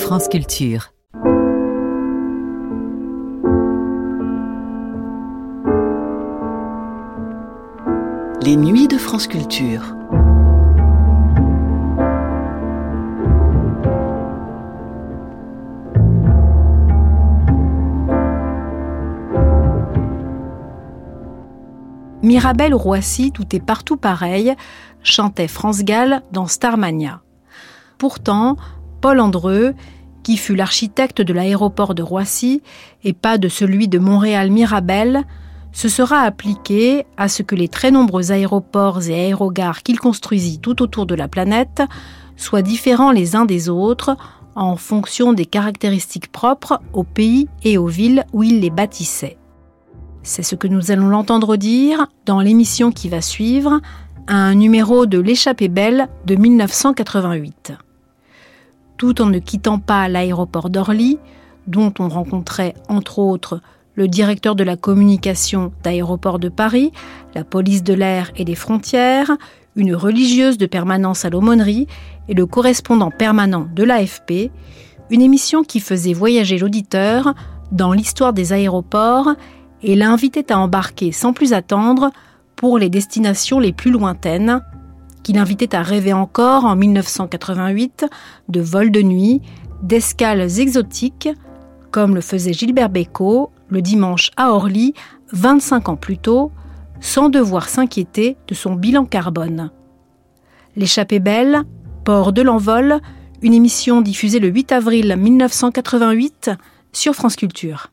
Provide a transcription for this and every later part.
France Culture. Les nuits de France Culture. Mirabel ou Roissy, tout est partout pareil, chantait France Gall dans Starmania. Pourtant, Paul Andreu, qui fut l'architecte de l'aéroport de Roissy et pas de celui de Montréal-Mirabel, se sera appliqué à ce que les très nombreux aéroports et aérogares qu'il construisit tout autour de la planète soient différents les uns des autres en fonction des caractéristiques propres aux pays et aux villes où il les bâtissait. C'est ce que nous allons l'entendre dire dans l'émission qui va suivre, un numéro de L'Échappée belle de 1988. Tout en ne quittant pas l'aéroport d'Orly, dont on rencontrait entre autres le directeur de la communication d'Aéroports de Paris, la police de l'air et des frontières, une religieuse de permanence à l'aumônerie et le correspondant permanent de l'AFP, une émission qui faisait voyager l'auditeur dans l'histoire des aéroports et l'invitait à embarquer sans plus attendre pour les destinations les plus lointaines, qui l'invitait à rêver encore en 1988 de vols de nuit, d'escales exotiques, comme le faisait Gilbert Bécaud le dimanche à Orly, 25 ans plus tôt, sans devoir s'inquiéter de son bilan carbone. L'Échappée belle, port de l'envol, une émission diffusée le 8 avril 1988 sur France Culture.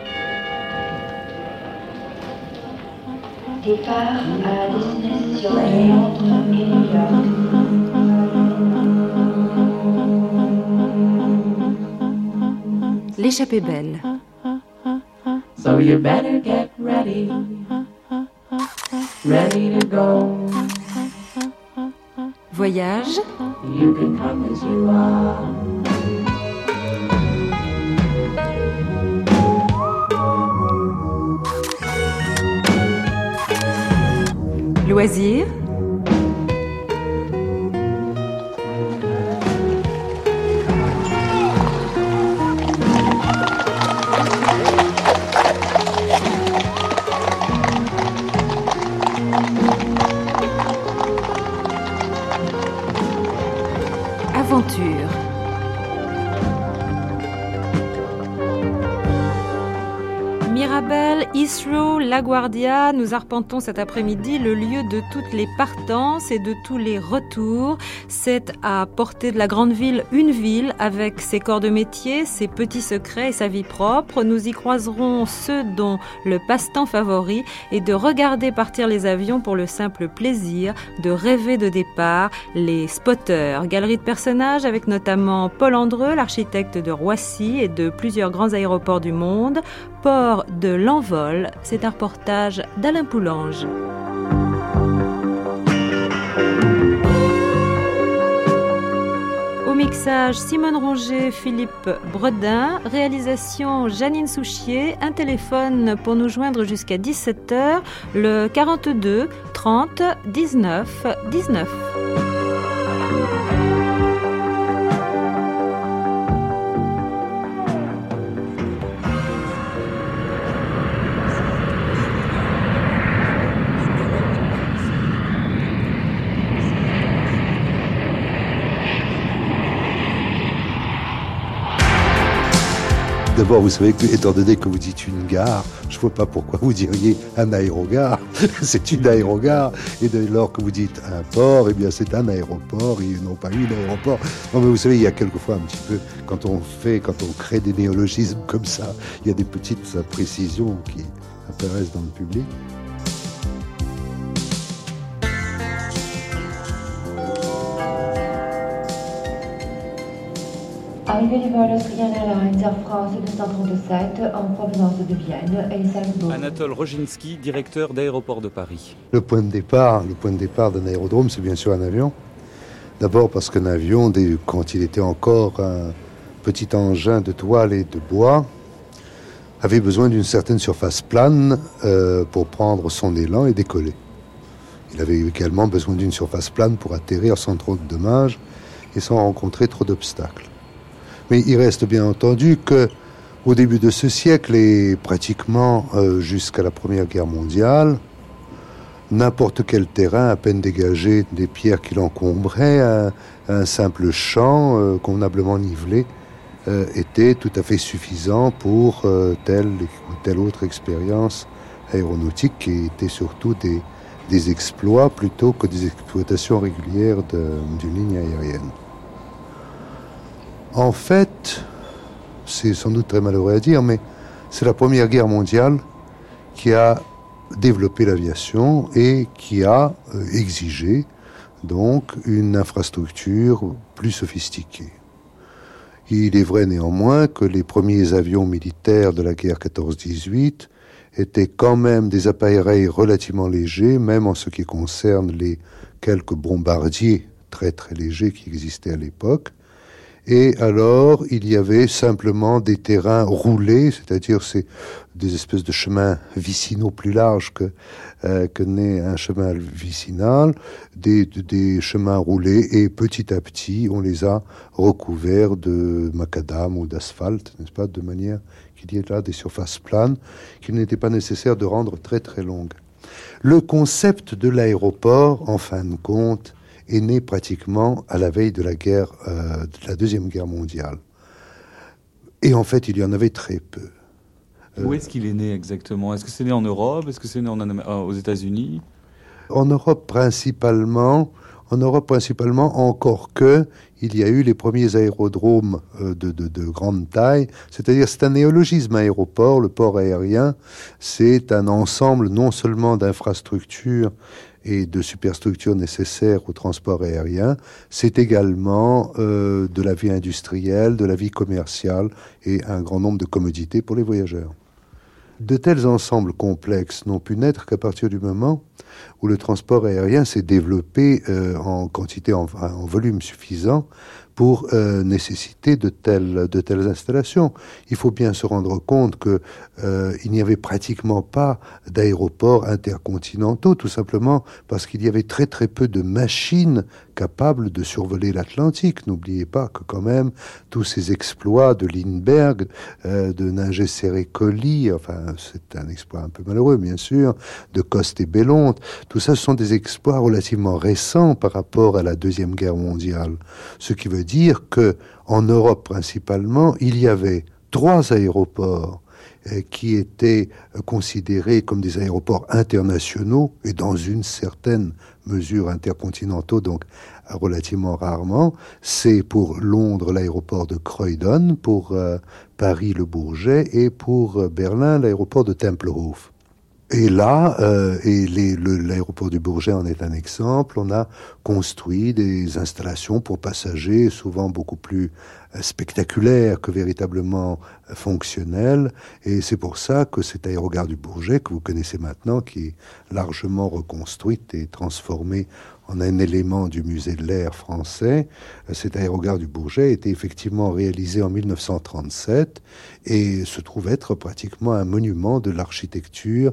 Départ à la destination Londres et New York. L'Échappée belle. So you better get ready, ready to go. Voyage. You can come as you are. Loisirs. Aventure. Mirabel, Heathrow, LaGuardia, nous arpentons cet après-midi le lieu de toutes les partances et de tous les retours. C'est à portée de la grande ville une ville avec ses corps de métier, ses petits secrets et sa vie propre. Nous y croiserons ceux dont le passe-temps favori est de regarder partir les avions pour le simple plaisir de rêver de départ, les spotters. Galerie de personnages avec notamment Paul Andreu, l'architecte de Roissy et de plusieurs grands aéroports du monde. Port de l'envol, c'est un reportage d'Alain Poulange. Au mixage, Simone Ronget, Philippe Bredin, réalisation Janine Souchier, un téléphone pour nous joindre jusqu'à 17h, le 42 30 19 19. D'abord, vous savez que, étant donné que vous dites une gare, je ne vois pas pourquoi vous diriez un aérogare. C'est une aérogare. Et dès lors que vous dites un port, eh bien c'est un aéroport et non pas une aéroport. Non, mais vous savez, il y a quelquefois un petit peu, quand on crée des néologismes comme ça, il y a des petites imprécisions qui apparaissent dans le public. Arrivée du vol Austrian Airlines Air France 237 en provenance de Vienne et Salzbourg. Anatole Roginski, directeur d'Aéroports de Paris. Le point de départ d'un aérodrome, c'est bien sûr un avion. D'abord parce qu'un avion, quand il était encore un petit engin de toile et de bois, avait besoin d'une certaine surface plane pour prendre son élan et décoller. Il avait également besoin d'une surface plane pour atterrir sans trop de dommages et sans rencontrer trop d'obstacles. Mais il reste bien entendu que au début de ce siècle et pratiquement jusqu'à la Première Guerre mondiale, n'importe quel terrain à peine dégagé des pierres qui l'encombraient, un simple champ convenablement nivelé, était tout à fait suffisant pour telle ou telle autre expérience aéronautique qui était surtout des exploits plutôt que des exploitations régulières d'une ligne aérienne. En fait, c'est sans doute très malheureux à dire, mais c'est la Première Guerre mondiale qui a développé l'aviation et qui a exigé donc une infrastructure plus sophistiquée. Il est vrai néanmoins que les premiers avions militaires de la guerre 14-18 étaient quand même des appareils relativement légers, même en ce qui concerne les quelques bombardiers très très légers qui existaient à l'époque. Et alors, il y avait simplement des terrains roulés, c'est-à-dire c'est des espèces de chemins vicinaux plus larges que n'est un chemin vicinal, des chemins roulés, et petit à petit, on les a recouverts de macadam ou d'asphalte, n'est-ce pas, de manière qu'il y ait là des surfaces planes qu'il n'était pas nécessaire de rendre très très longues. Le concept de l'aéroport, en fin de compte, est né pratiquement à la veille de la guerre, de la Deuxième Guerre mondiale. Et en fait, il y en avait très peu. Où est-ce qu'il est né exactement ? Est-ce que c'est né en Europe ? Est-ce que c'est né aux États-Unis ? En Europe principalement, encore que il y a eu les premiers aérodromes de grande taille, c'est-à-dire c'est un néologisme aéroport, le port aérien, c'est un ensemble non seulement d'infrastructures et de superstructures nécessaires au transport aérien, c'est également de la vie industrielle, de la vie commerciale et un grand nombre de commodités pour les voyageurs. De tels ensembles complexes n'ont pu naître qu'à partir du moment où le transport aérien s'est développé en quantité, en volume suffisant pour nécessiter de telles installations. Il faut bien se rendre compte que il n'y avait pratiquement pas d'aéroports intercontinentaux, tout simplement parce qu'il y avait très très peu de machines capables de survoler l'Atlantique. N'oubliez pas que quand même tous ces exploits de Lindbergh, de Nungesser-Colli, enfin c'est un exploit un peu malheureux bien sûr, de Coste et Bellonte, tout ça ce sont des exploits relativement récents par rapport à la Deuxième Guerre mondiale. Ce qui veut dire que en Europe principalement, il y avait 3 aéroports qui étaient considérés comme des aéroports internationaux et dans une certaine mesure intercontinentaux, donc relativement rarement. C'est pour Londres l'aéroport de Croydon, pour Paris le Bourget et pour Berlin l'aéroport de Tempelhof. Et là, l'aéroport du Bourget en est un exemple, on a construit des installations pour passagers, souvent beaucoup plus spectaculaires que véritablement fonctionnelles. Et c'est pour ça que cette aérogare du Bourget, que vous connaissez maintenant, qui est largement reconstruite et transformée en un élément du musée de l'air français, cette aérogare du Bourget a été effectivement réalisée en 1937 et se trouve être pratiquement un monument de l'architecture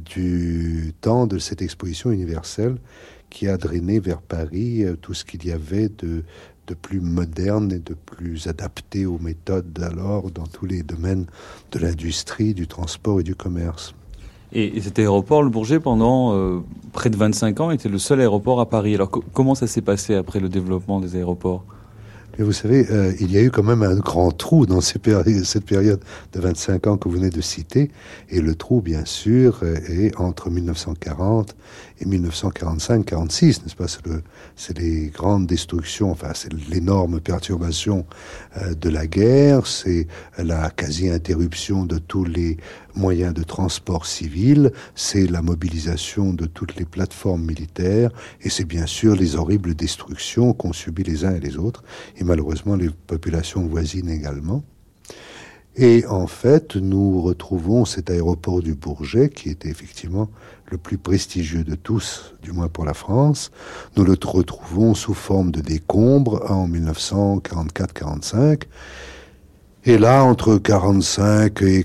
du temps de cette exposition universelle qui a drainé vers Paris tout ce qu'il y avait de plus moderne et de plus adapté aux méthodes d'alors dans tous les domaines de l'industrie, du transport et du commerce. Et cet aéroport, le Bourget, pendant près de 25 ans, était le seul aéroport à Paris. Alors comment ça s'est passé après le développement des aéroports ? Mais vous savez, il y a eu quand même un grand trou dans cette période de 25 ans que vous venez de citer. Et le trou, bien sûr, est entre 1940 et 1945-46, n'est-ce pas ? C'est les grandes destructions, enfin, c'est l'énorme perturbation de la guerre, c'est la quasi-interruption de tous les moyens de transport civil, c'est la mobilisation de toutes les plateformes militaires, et c'est bien sûr les horribles destructions qu'ont subies les uns et les autres, et malheureusement les populations voisines également. Et en fait, nous retrouvons cet aéroport du Bourget, qui était effectivement le plus prestigieux de tous, du moins pour la France. Nous le retrouvons sous forme de décombres en 1944-45. Et là, entre 45 et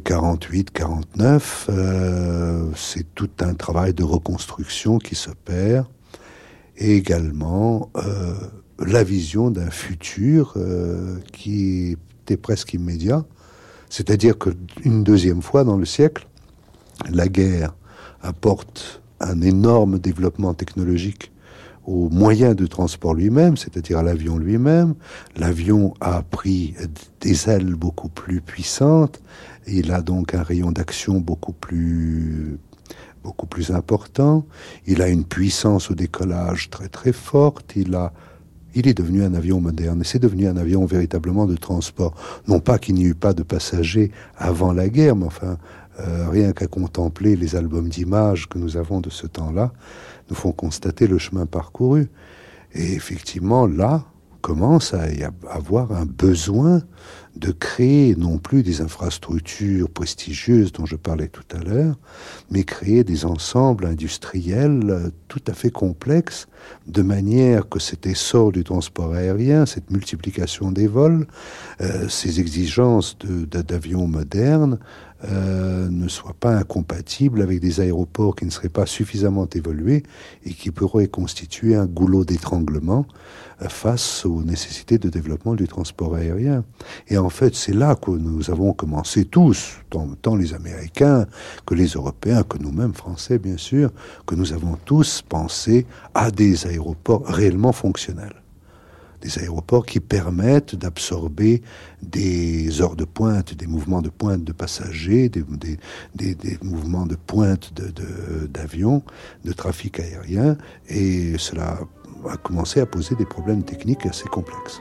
48-49, c'est tout un travail de reconstruction qui s'opère. Et également la vision d'un futur qui est c'était presque immédiat. C'est-à-dire qu'une deuxième fois dans le siècle, la guerre apporte un énorme développement technologique aux moyens de transport lui-même, c'est-à-dire à l'avion lui-même. L'avion a pris des ailes beaucoup plus puissantes, et il a donc un rayon d'action beaucoup plus important. Il a une puissance au décollage très très forte. Il est devenu un avion moderne, et c'est devenu un avion véritablement de transport. Non pas qu'il n'y eut pas de passagers avant la guerre, mais enfin, rien qu'à contempler les albums d'images que nous avons de ce temps-là, nous font constater le chemin parcouru. Et effectivement, là, commence à y avoir un besoin de créer non plus des infrastructures prestigieuses dont je parlais tout à l'heure, mais créer des ensembles industriels tout à fait complexes, de manière que cet essor du transport aérien, cette multiplication des vols, ces exigences d'avions modernes, ne soient pas incompatibles avec des aéroports qui ne seraient pas suffisamment évolués et qui pourraient constituer un goulot d'étranglement face aux nécessités de développement du transport aérien. Et en fait, c'est là que nous avons commencé tous, tant les Américains que les Européens, que nous-mêmes Français bien sûr, que nous avons tous pensé à des aéroports réellement fonctionnels. Des aéroports qui permettent d'absorber des heures de pointe, des mouvements de pointe de passagers, des mouvements de pointe d'avions, de trafic aérien, et cela a commencé à poser des problèmes techniques assez complexes.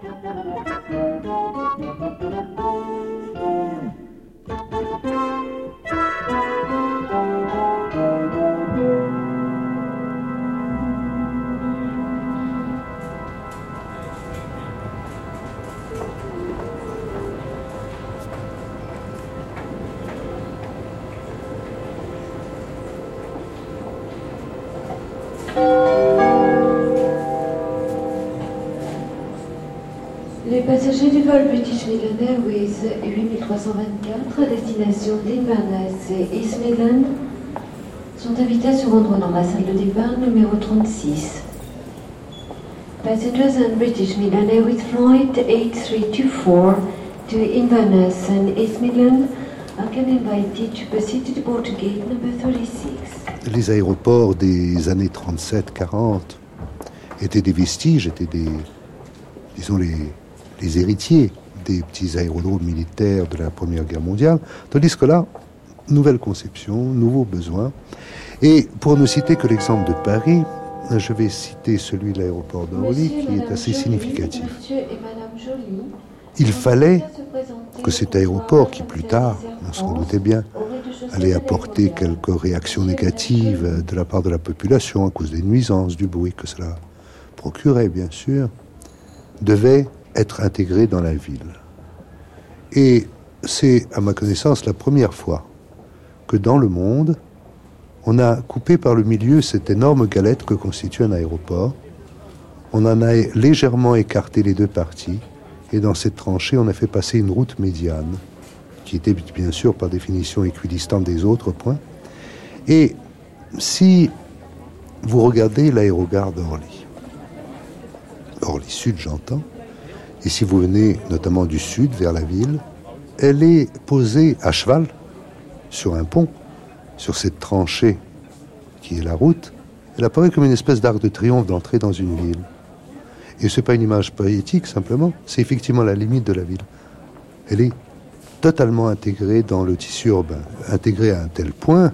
Les passagers du vol British Midland Airways 8324 à destination d'Inverness et East Midland sont invités à se rendre dans la salle de départ numéro 36. Passengers on British Midland Airways flight 8324 to Inverness and East Midland are invited to proceed to the boarding gate number 36. Les aéroports des années 37-40 étaient des vestiges, étaient les héritiers des petits aérodromes militaires de la Première Guerre mondiale, tandis que là, nouvelle conception, nouveaux besoins. Et pour ne citer que l'exemple de Paris, je vais citer celui de l'aéroport d'Orly, qui est assez significatif. Il fallait que cet aéroport, qui plus tard, on s'en doutait bien, allait apporter quelques réactions négatives de la part de la population à cause des nuisances, du bruit que cela procurait, bien sûr, devait être intégré dans la ville. Et c'est, à ma connaissance, la première fois que dans le monde, on a coupé par le milieu cette énorme galette que constitue un aéroport. On en a légèrement écarté les deux parties, et dans cette tranchée, on a fait passer une route médiane, qui était bien sûr par définition équidistante des autres points. Et si vous regardez l'aérogare d'Orly, Orly Sud j'entends, et si vous venez notamment du sud vers la ville, elle est posée à cheval sur un pont, sur cette tranchée qui est la route. Elle apparaît comme une espèce d'arc de triomphe d'entrée dans une ville. Et ce n'est pas une image poétique simplement, c'est effectivement la limite de la ville. Elle est totalement intégrée dans le tissu urbain, intégrée à un tel point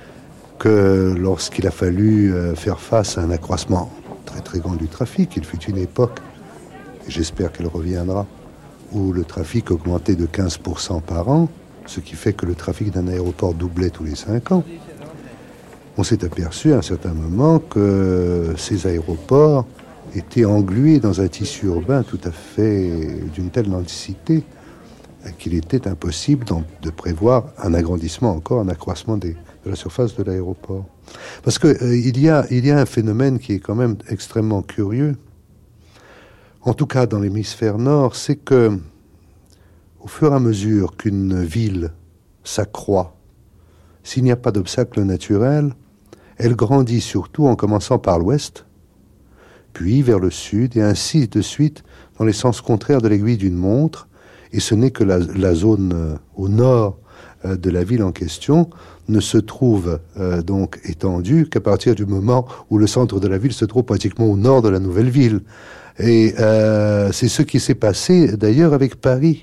que lorsqu'il a fallu faire face à un accroissement très très grand du trafic, il fut une époque, et j'espère qu'elle reviendra, où le trafic augmentait de 15% par an, ce qui fait que le trafic d'un aéroport doublait tous les 5 ans. On s'est aperçu à un certain moment que ces aéroports étaient englués dans un tissu urbain tout à fait d'une telle densité qu'il était impossible de prévoir un agrandissement encore, un accroissement de la surface de l'aéroport. Parce qu'il y a un phénomène qui est quand même extrêmement curieux, en tout cas dans l'hémisphère nord, c'est que au fur et à mesure qu'une ville s'accroît, s'il n'y a pas d'obstacle naturel, elle grandit surtout en commençant par l'ouest, puis vers le sud, et ainsi de suite dans les sens contraires de l'aiguille d'une montre, et ce n'est que la zone au nord de la ville en question ne se trouve donc étendue qu'à partir du moment où le centre de la ville se trouve pratiquement au nord de la nouvelle ville. Et c'est ce qui s'est passé d'ailleurs avec Paris.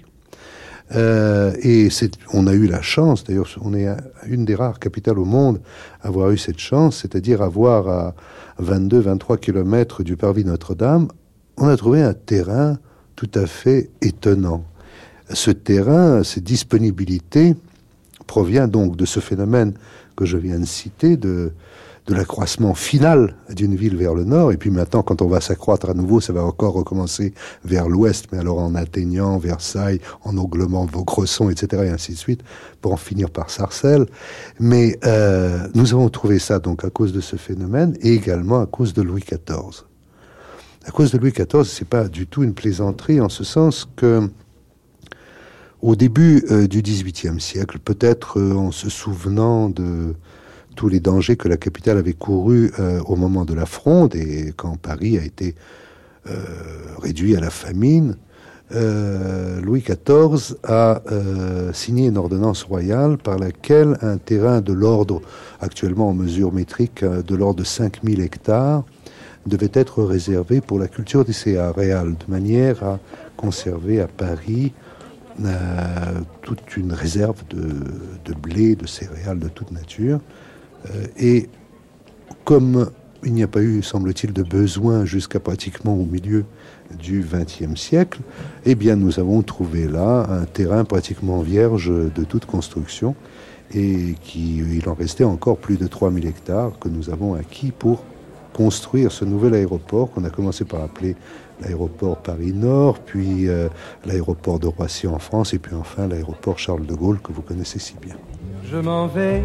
On a eu la chance, d'ailleurs on est une des rares capitales au monde à avoir eu cette chance, c'est-à-dire avoir à 22-23 kilomètres du parvis Notre-Dame, on a trouvé un terrain tout à fait étonnant. Ce terrain, cette disponibilité provient donc de ce phénomène que je viens de citer, de l'accroissement final d'une ville vers le nord, et puis maintenant, quand on va s'accroître à nouveau, ça va encore recommencer vers l'ouest, mais alors en atteignant Versailles, en augmentant Vaucresson, etc., et ainsi de suite, pour en finir par Sarcelles. Mais nous avons trouvé ça donc à cause de ce phénomène, et également à cause de Louis XIV. À cause de Louis XIV, c'est pas du tout une plaisanterie, en ce sens que au début du XVIIIe siècle, peut-être en se souvenant de tous les dangers que la capitale avait courus au moment de la Fronde et quand Paris a été réduit à la famine, Louis XIV a signé une ordonnance royale par laquelle un terrain de l'ordre, actuellement en mesure métrique, de l'ordre de 5000 hectares, devait être réservé pour la culture des céréales, de manière à conserver à Paris toute une réserve de blé, de céréales de toute nature. Et comme il n'y a pas eu, semble-t-il, de besoin jusqu'à pratiquement au milieu du XXe siècle, eh bien nous avons trouvé là un terrain pratiquement vierge de toute construction et il en restait encore plus de 3000 hectares que nous avons acquis pour construire ce nouvel aéroport qu'on a commencé par appeler l'aéroport Paris-Nord, puis l'aéroport de Roissy en France, et puis enfin l'aéroport Charles de Gaulle que vous connaissez si bien. Je m'en vais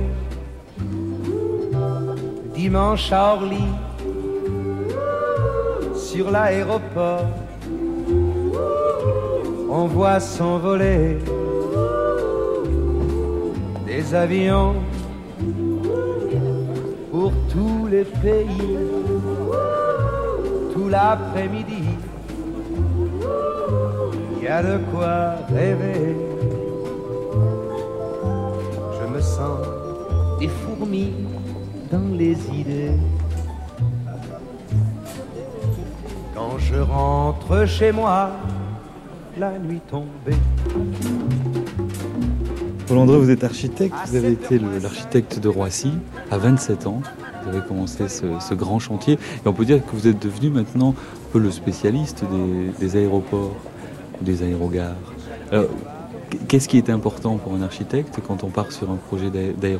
dimanche à Orly sur l'aéroport. On voit s'envoler des avions pour tous les pays. Tout l'après-midi, il y a de quoi rêver. Je me sens des fourmis dans les idées. Quand je rentre chez moi, la nuit tombée. Paul Andreu, vous êtes architecte, vous avez été l'architecte de Roissy à 27 ans. Vous avez commencé ce grand chantier. Et on peut dire que vous êtes devenu maintenant un peu le spécialiste des aéroports, des aérogares. Alors, qu'est-ce qui est important pour un architecte quand on part sur un projet d'aérogare ?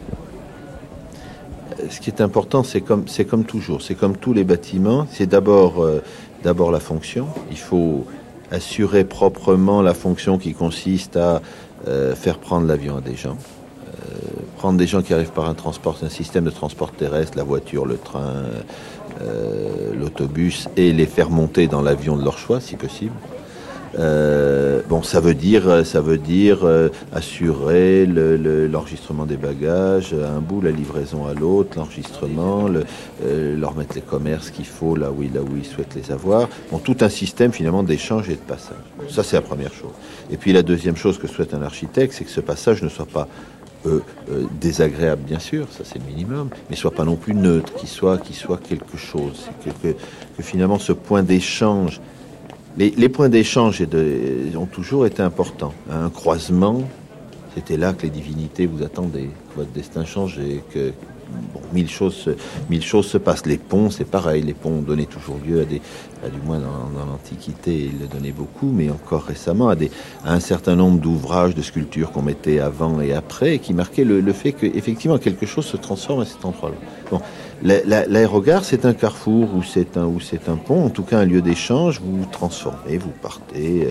Ce qui est important, c'est comme toujours, c'est comme tous les bâtiments, c'est d'abord la fonction. Il faut assurer proprement la fonction qui consiste à faire prendre l'avion à des gens. Prendre des gens qui arrivent par un système de transport terrestre, la voiture, le train, l'autobus, et les faire monter dans l'avion de leur choix, si possible. Ça veut dire assurer l'enregistrement des bagages à un bout, la livraison à l'autre, l'enregistrement, leur mettre les commerces qu'il faut là où ils souhaitent les avoir. Tout un système finalement d'échange et de passage. Ça, c'est la première chose. Et puis la deuxième chose que souhaite un architecte, c'est que ce passage ne soit pas désagréable, bien sûr, ça c'est le minimum, mais soit pas non plus neutre, qu'il soit quelque chose, que finalement ce point d'échange. Les points d'échange ont toujours été importants. Un croisement, c'était là que les divinités vous attendaient, que votre destin changeait, que mille choses se passent. Les ponts, c'est pareil. Les ponts donnaient toujours lieu du moins dans l'Antiquité, ils le donnaient beaucoup, mais encore récemment à un certain nombre d'ouvrages, de sculptures qu'on mettait avant et après, et qui marquaient le fait qu'effectivement quelque chose se transforme à cet endroit-là. L'aérogare, c'est un carrefour ou c'est un pont, en tout cas un lieu d'échange. Vous vous transformez, vous partez.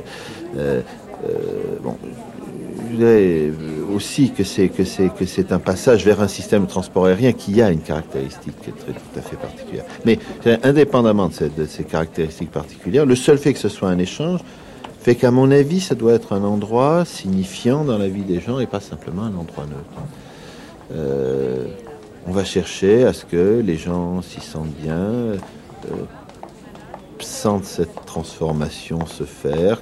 Je dirais aussi que c'est un passage vers un système de transport aérien qui a une caractéristique tout à fait particulière. Mais indépendamment de ces caractéristiques particulières, le seul fait que ce soit un échange fait qu'à mon avis, ça doit être un endroit signifiant dans la vie des gens et pas simplement un endroit neutre. On va chercher à ce que les gens s'y sentent bien, sentent cette transformation se faire,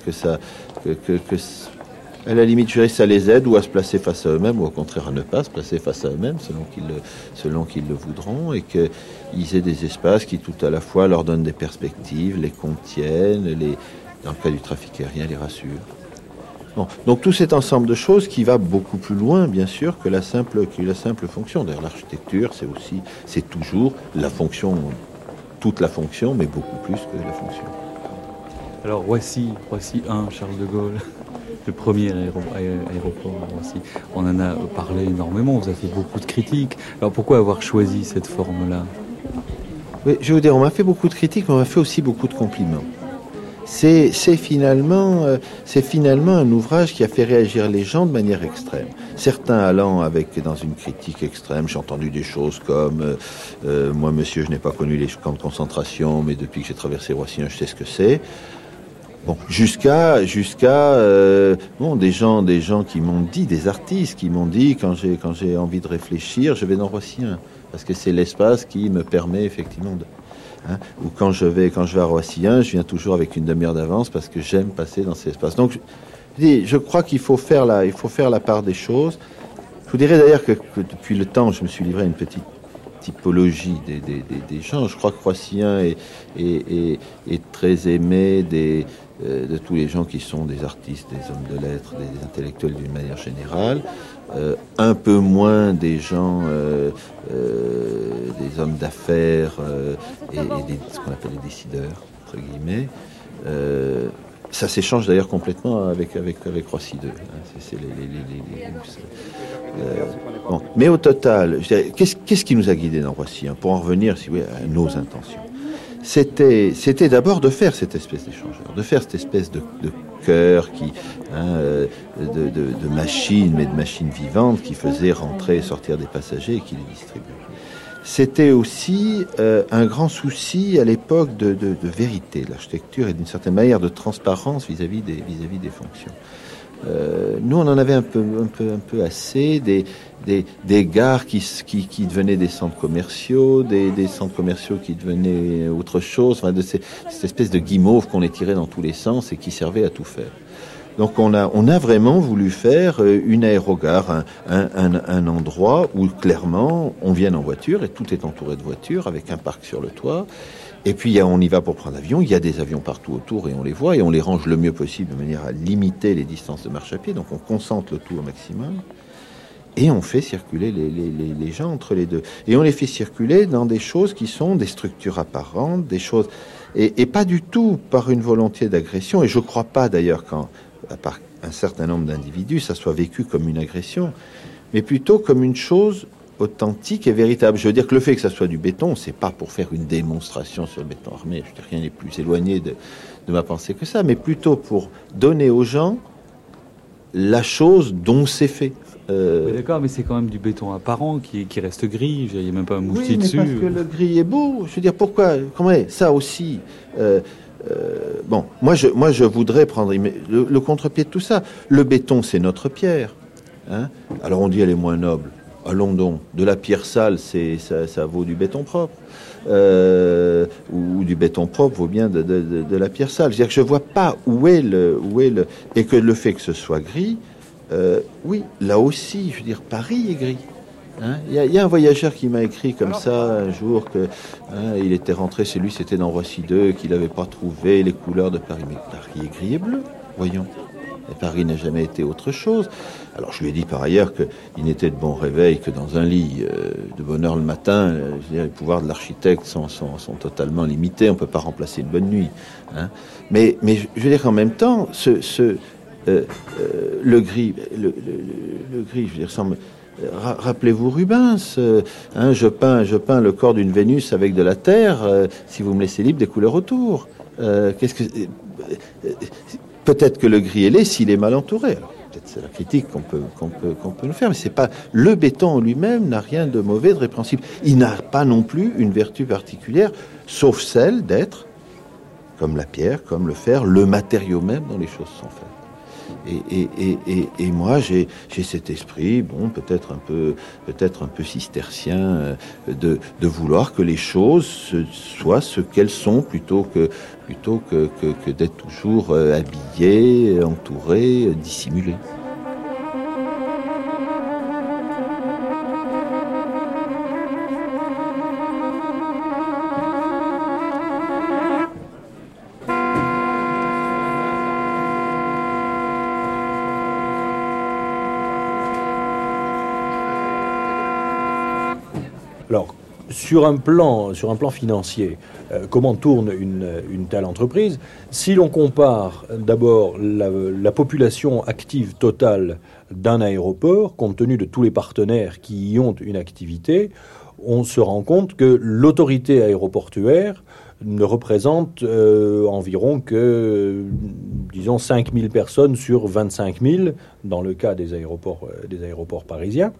à la limite, je dirais, ça les aide ou à se placer face à eux-mêmes, ou au contraire à ne pas se placer face à eux-mêmes, selon qu'ils le voudront, et qu'ils aient des espaces qui tout à la fois leur donnent des perspectives, les contiennent, dans le cas du trafic aérien, les rassurent. Bon. Donc tout cet ensemble de choses qui va beaucoup plus loin, bien sûr, que la simple fonction. D'ailleurs, l'architecture, c'est toujours la fonction, toute la fonction, mais beaucoup plus que la fonction. Alors Roissy 1, Charles de Gaulle, le premier aéroport à Roissy. On en a parlé énormément, vous avez fait beaucoup de critiques. Alors pourquoi avoir choisi cette forme-là ? Oui, je vais vous dire, on m'a fait beaucoup de critiques, mais on m'a fait aussi beaucoup de compliments. C'est finalement un ouvrage qui a fait réagir les gens de manière extrême. Certains allant dans une critique extrême, j'ai entendu des choses comme moi monsieur, je n'ai pas connu les camps de concentration, mais depuis que j'ai traversé Roissy, je sais ce que c'est. Bon, jusqu'à des gens qui m'ont dit, des artistes qui m'ont dit quand j'ai envie de réfléchir, je vais dans Roissy 1, parce que c'est l'espace qui me permet effectivement de. Ou quand je vais à Roissy 1, je viens toujours avec une demi-heure d'avance parce que j'aime passer dans ces espaces. Donc, je crois qu'il faut faire la part des choses. Je vous dirais d'ailleurs que depuis le temps, je me suis livré à une petite typologie des gens. Je crois que Roissy 1 est très aimé de tous les gens qui sont des artistes, des hommes de lettres, des intellectuels d'une manière générale. Un peu moins des gens, des hommes d'affaires et ce qu'on appelle les décideurs, entre guillemets. Ça s'échange d'ailleurs complètement avec Roissy 2. Bon. Mais au total, je dirais, qu'est-ce qui nous a guidés dans Roissy 1 ? Pour en revenir, si vous voulez, à nos intentions. C'était d'abord de faire cette espèce d'échangeur, de faire cette espèce de cœur de machines, mais de machines vivantes qui faisaient rentrer et sortir des passagers et qui les distribuaient. C'était aussi un grand souci à l'époque de vérité de l'architecture et d'une certaine manière de transparence vis-à-vis des fonctions. Nous, on en avait un peu assez des gares qui devenaient des centres commerciaux, des centres commerciaux qui devenaient autre chose, enfin, de cette espèce de guimauve qu'on étirait dans tous les sens et qui servait à tout faire. Donc on a vraiment voulu faire une aérogare, un endroit où clairement on vient en voiture et tout est entouré de voitures avec un parc sur le toit. Et puis on y va pour prendre l'avion, il y a des avions partout autour et on les voit et on les range le mieux possible de manière à limiter les distances de marche à pied, donc on concentre le tout au maximum. Et on fait circuler les gens entre les deux. Et on les fait circuler dans des choses qui sont des structures apparentes, des choses... Et pas du tout par une volonté d'agression. Et je ne crois pas d'ailleurs par un certain nombre d'individus, ça soit vécu comme une agression, mais plutôt comme une chose authentique et véritable. Je veux dire que le fait que ça soit du béton, c'est pas pour faire une démonstration sur le béton armé. Je veux dire, rien n'est plus éloigné de ma pensée que ça, mais plutôt pour donner aux gens la chose dont c'est fait. Oui, d'accord, mais c'est quand même du béton apparent qui reste gris. Il n'y a même pas un moustier dessus. Oui, parce que le gris est beau. Je veux dire, pourquoi ? Ça aussi. Bon, moi je voudrais prendre le contre-pied de tout ça. Le béton, c'est notre pierre. Alors on dit elle est moins noble. Allons donc. De la pierre sale, ça vaut du béton propre. Ou du béton propre vaut bien de la pierre sale. C'est-à-dire que je vois pas où est le et que le fait que ce soit gris, oui, là aussi, je veux dire, Paris est gris. Il y a un voyageur qui m'a écrit comme ça un jour que il était rentré chez lui, c'était dans Roissy 2, qu'il n'avait pas trouvé les couleurs de Paris. Mais Paris est gris et bleu, voyons. Et Paris n'a jamais été autre chose. Alors je lui ai dit par ailleurs qu'il n'était de bon réveil que dans un lit de bonne heure le matin. Je veux dire, les pouvoirs de l'architecte sont totalement limités. On ne peut pas remplacer une bonne nuit. Mais je veux dire qu'en même temps, le gris, je veux dire, rappelez-vous Rubens. Je peins le corps d'une Vénus avec de la terre. Si vous me laissez libre, des couleurs autour. Peut-être que le gris est laid s'il est mal entouré. Alors, peut-être c'est la critique qu'on peut nous faire, mais c'est pas le béton en lui-même n'a rien de mauvais, de répréhensible. Il n'a pas non plus une vertu particulière, sauf celle d'être, comme la pierre, comme le fer, le matériau même dont les choses sont faites. Et moi, j'ai cet esprit, bon, peut-être un peu cistercien, de vouloir que les choses soient ce qu'elles sont, plutôt que d'être toujours habillé, entouré, dissimulé. Alors, sur un plan financier, comment tourne une telle entreprise? Si l'on compare d'abord la population active totale d'un aéroport, compte tenu de tous les partenaires qui y ont une activité, on se rend compte que l'autorité aéroportuaire ne représente environ que, disons, 5 000 personnes sur 25 000, dans le cas des aéroports parisiens.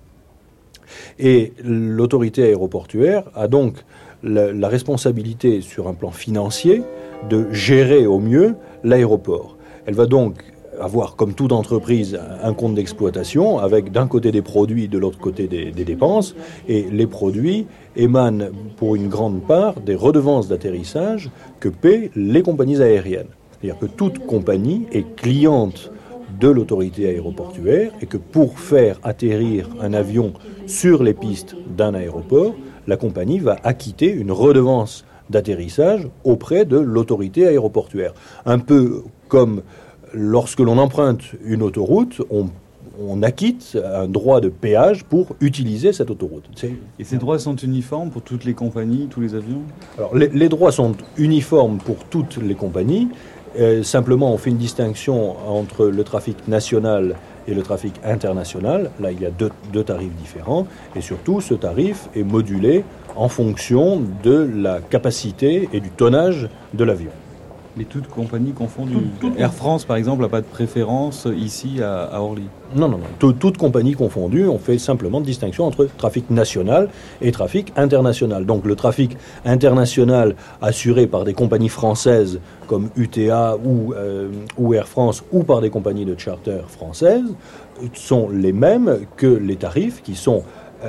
Et l'autorité aéroportuaire a donc la responsabilité sur un plan financier de gérer au mieux l'aéroport. Elle va donc avoir, comme toute entreprise, un compte d'exploitation avec d'un côté des produits, de l'autre côté des dépenses. Et les produits émanent pour une grande part des redevances d'atterrissage que paient les compagnies aériennes. C'est-à-dire que toute compagnie est cliente de l'autorité aéroportuaire et que pour faire atterrir un avion sur les pistes d'un aéroport, la compagnie va acquitter une redevance d'atterrissage auprès de l'autorité aéroportuaire. Un peu comme lorsque l'on emprunte une autoroute, on acquitte un droit de péage pour utiliser cette autoroute. Et ces droits sont uniformes pour toutes les compagnies, tous les avions? Alors, les droits sont uniformes pour toutes les compagnies. Simplement, on fait une distinction entre le trafic national et le trafic international. Là, il y a deux tarifs différents. Et surtout, ce tarif est modulé en fonction de la capacité et du tonnage de l'avion. Mais toutes compagnies confondues. Air France, par exemple, n'a pas de préférence ici à Orly? Non. Toutes compagnies confondues, on fait simplement de distinction entre trafic national et trafic international. Donc le trafic international assuré par des compagnies françaises comme UTA ou Air France ou par des compagnies de charter françaises sont les mêmes que les tarifs qui sont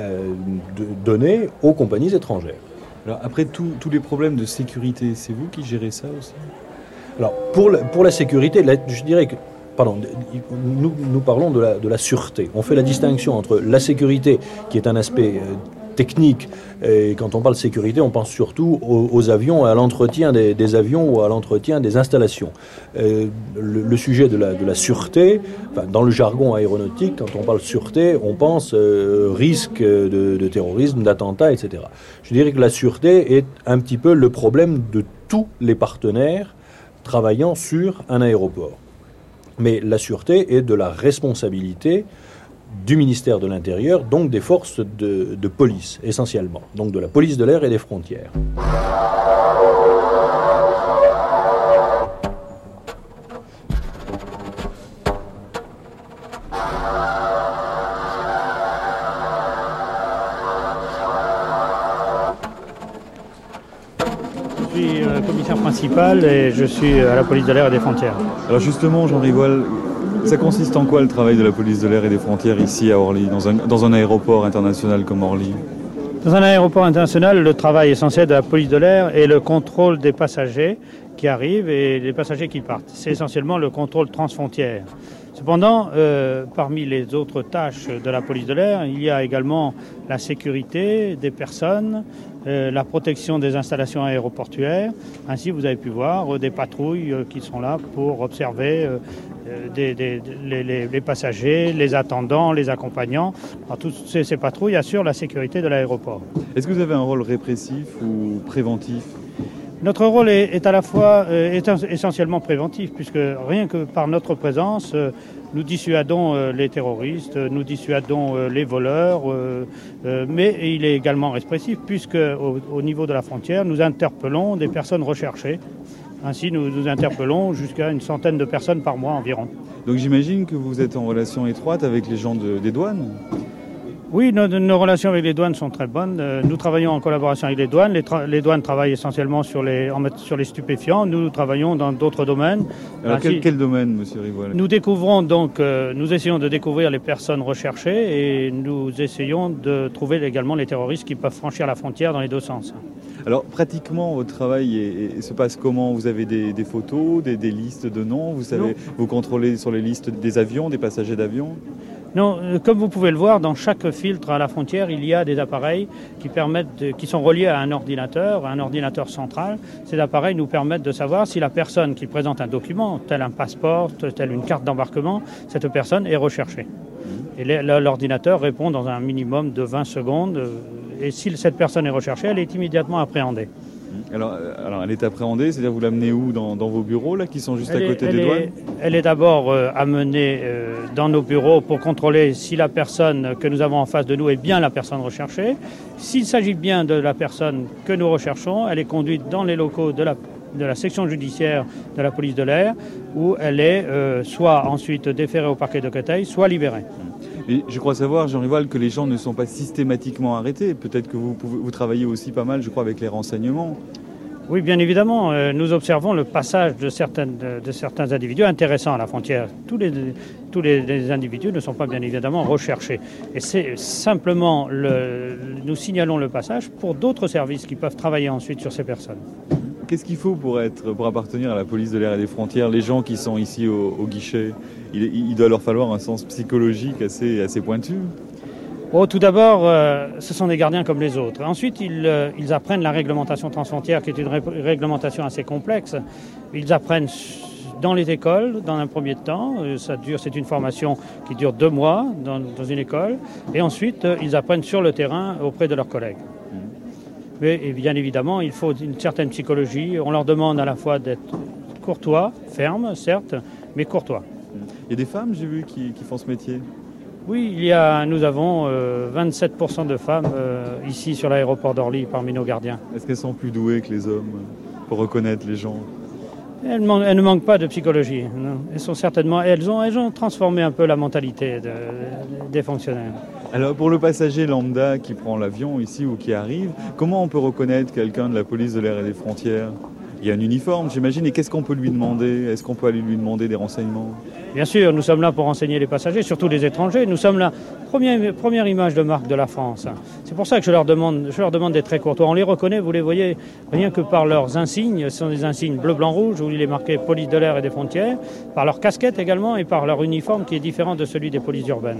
donnés aux compagnies étrangères. Alors après tous les problèmes de sécurité, c'est vous qui gérez ça aussi? Alors, pour la sécurité, je dirais que, nous parlons de la sûreté. On fait la distinction entre la sécurité, qui est un aspect technique, et quand on parle de sécurité, on pense surtout aux avions, à l'entretien des avions ou à l'entretien des installations. Le sujet de la sûreté, dans le jargon aéronautique, quand on parle sûreté, on pense risque de terrorisme, d'attentats, etc. Je dirais que la sûreté est un petit peu le problème de tous les partenaires travaillant sur un aéroport. Mais la sûreté est de la responsabilité du ministère de l'Intérieur, donc des forces de police, essentiellement. Donc de la police de l'air et des frontières. Je suis commissaire principal et je suis à la police de l'air et des frontières. Alors justement, Jean Rigoal, ça consiste en quoi le travail de la police de l'air et des frontières ici à Orly, dans un aéroport international comme Orly? Dans un aéroport international, le travail essentiel de la police de l'air est le contrôle des passagers qui arrivent et des passagers qui partent. C'est essentiellement le contrôle transfrontière. Cependant, parmi les autres tâches de la police de l'air, il y a également la sécurité des personnes, la protection des installations aéroportuaires. Ainsi, vous avez pu voir des patrouilles qui sont là pour observer les passagers, les attendants, les accompagnants. Alors, toutes ces patrouilles assurent la sécurité de l'aéroport. Est-ce que vous avez un rôle répressif ou préventif? Notre rôle est à la fois essentiellement préventif, puisque rien que par notre présence, nous dissuadons les terroristes, nous dissuadons les voleurs, mais il est également répressif, puisque au niveau de la frontière, nous interpellons des personnes recherchées. Ainsi, nous interpellons jusqu'à une centaine de personnes par mois environ. Donc j'imagine que vous êtes en relation étroite avec les gens des douanes? Oui, nos relations avec les douanes sont très bonnes. Nous travaillons en collaboration avec les douanes. Les douanes travaillent essentiellement sur les stupéfiants. Nous travaillons dans d'autres domaines. Alors quel domaine, monsieur Rivoal? Nous découvrons donc, nous essayons de découvrir les personnes recherchées et nous essayons de trouver également les terroristes qui peuvent franchir la frontière dans les deux sens. Alors pratiquement, votre travail se passe comment? Vous avez des photos, des listes de noms, vous contrôlez sur les listes des avions, des passagers d'avions? Non, comme vous pouvez le voir, dans chaque filtre à la frontière, il y a des appareils qui sont reliés à un ordinateur central. Ces appareils nous permettent de savoir si la personne qui présente un document, tel un passeport, tel une carte d'embarquement, cette personne est recherchée. Et l'ordinateur répond dans un minimum de 20 secondes. Et si cette personne est recherchée, elle est immédiatement appréhendée. Alors elle est appréhendée, c'est-à-dire vous l'amenez où dans vos bureaux là, qui sont juste à côté des douanes? Elle est d'abord amenée dans nos bureaux pour contrôler si la personne que nous avons en face de nous est bien la personne recherchée. S'il s'agit bien de la personne que nous recherchons, elle est conduite dans les locaux de la section judiciaire de la police de l'air, où elle est soit ensuite déférée au parquet de Créteil, soit libérée. Et je crois savoir, Jean Rivoal, que les gens ne sont pas systématiquement arrêtés. Peut-être que vous travaillez aussi pas mal, je crois, avec les renseignements. Oui, bien évidemment. Nous observons le passage de certains individus intéressants à la frontière. Tous les individus ne sont pas bien évidemment recherchés. Et c'est simplement, nous signalons le passage pour d'autres services qui peuvent travailler ensuite sur ces personnes. Qu'est-ce qu'il faut pour appartenir à la police de l'air et des frontières? Les gens qui sont ici au guichet, il doit leur falloir un sens psychologique assez pointu. Tout d'abord, ce sont des gardiens comme les autres. Ensuite, ils apprennent la réglementation transfrontière, qui est une réglementation assez complexe. Ils apprennent dans les écoles, dans un premier temps. C'est une formation qui dure 2 mois dans une école. Et ensuite, ils apprennent sur le terrain auprès de leurs collègues. Mais bien évidemment, il faut une certaine psychologie. On leur demande à la fois d'être courtois, fermes, certes, mais courtois. Il y a des femmes, j'ai vu, qui font ce métier? Oui, nous avons 27% de femmes ici sur l'aéroport d'Orly parmi nos gardiens. Est-ce qu'elles sont plus douées que les hommes pour reconnaître les gens? Elles ne manquent pas de psychologie. Non. Elles ont transformé un peu la mentalité des fonctionnaires. Alors pour le passager lambda qui prend l'avion ici ou qui arrive, comment on peut reconnaître quelqu'un de la police de l'air et des frontières? Il y a un uniforme, j'imagine, et qu'est-ce qu'on peut lui demander? Est-ce qu'on peut aller lui demander des renseignements? Bien sûr, nous sommes là pour renseigner les passagers, surtout les étrangers. Nous sommes la première image de marque de la France. C'est pour ça que je leur demande d'être très courtois. On les reconnaît, vous les voyez, rien que par leurs insignes. Ce sont des insignes bleu, blanc, rouge, où il est marqué police de l'air et des frontières, par leur casquette également et par leur uniforme qui est différent de celui des polices urbaines.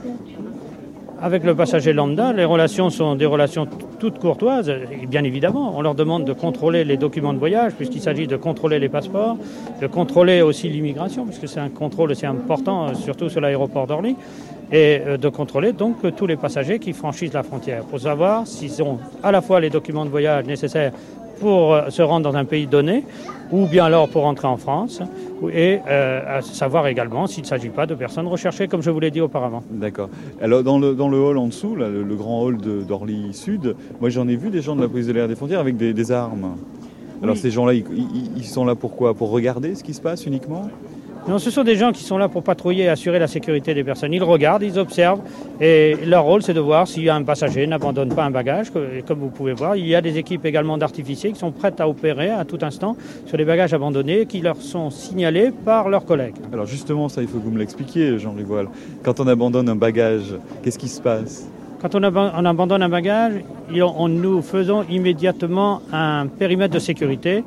Avec le passager lambda, les relations sont des relations toutes courtoises. Et bien évidemment, on leur demande de contrôler les documents de voyage, puisqu'il s'agit de contrôler les passeports, de contrôler aussi l'immigration, puisque c'est un contrôle assez important, surtout sur l'aéroport d'Orly, et de contrôler donc tous les passagers qui franchissent la frontière, pour savoir s'ils ont à la fois les documents de voyage nécessaires pour se rendre dans un pays donné, ou bien alors pour entrer en France, et à savoir également s'il ne s'agit pas de personnes recherchées, comme je vous l'ai dit auparavant. D'accord. Alors dans le hall en dessous, là, le grand hall d'Orly Sud, moi j'en ai vu des gens de la police de l'air et des frontières avec des armes. Alors ces gens-là, ils sont là pour quoi? Pour regarder ce qui se passe uniquement? Non, ce sont des gens qui sont là pour patrouiller et assurer la sécurité des personnes. Ils regardent, ils observent, et leur rôle, c'est de voir si un passager n'abandonne pas un bagage. Et comme vous pouvez voir, il y a des équipes également d'artificiers qui sont prêtes à opérer à tout instant sur les bagages abandonnés qui leur sont signalés par leurs collègues. Alors justement, ça, il faut que vous me l'expliquiez, Jean Rivoal. Quand on abandonne un bagage, qu'est-ce qui se passe? Quand on abandonne un bagage, nous faisons immédiatement un périmètre de sécurité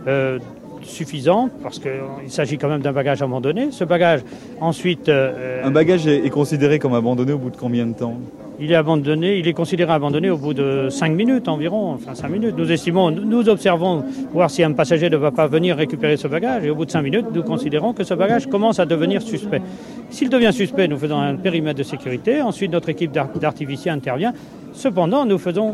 suffisant, parce qu'il s'agit quand même d'un bagage abandonné. Ce bagage, ensuite... Un bagage est considéré comme abandonné au bout de combien de temps? Il est considéré abandonné au bout de 5 minutes environ, enfin 5 minutes. Nous observons voir si un passager ne va pas venir récupérer ce bagage, et au bout de 5 minutes, nous considérons que ce bagage commence à devenir suspect. S'il devient suspect, nous faisons un périmètre de sécurité, ensuite notre équipe d'artificiers intervient. Cependant, nous faisons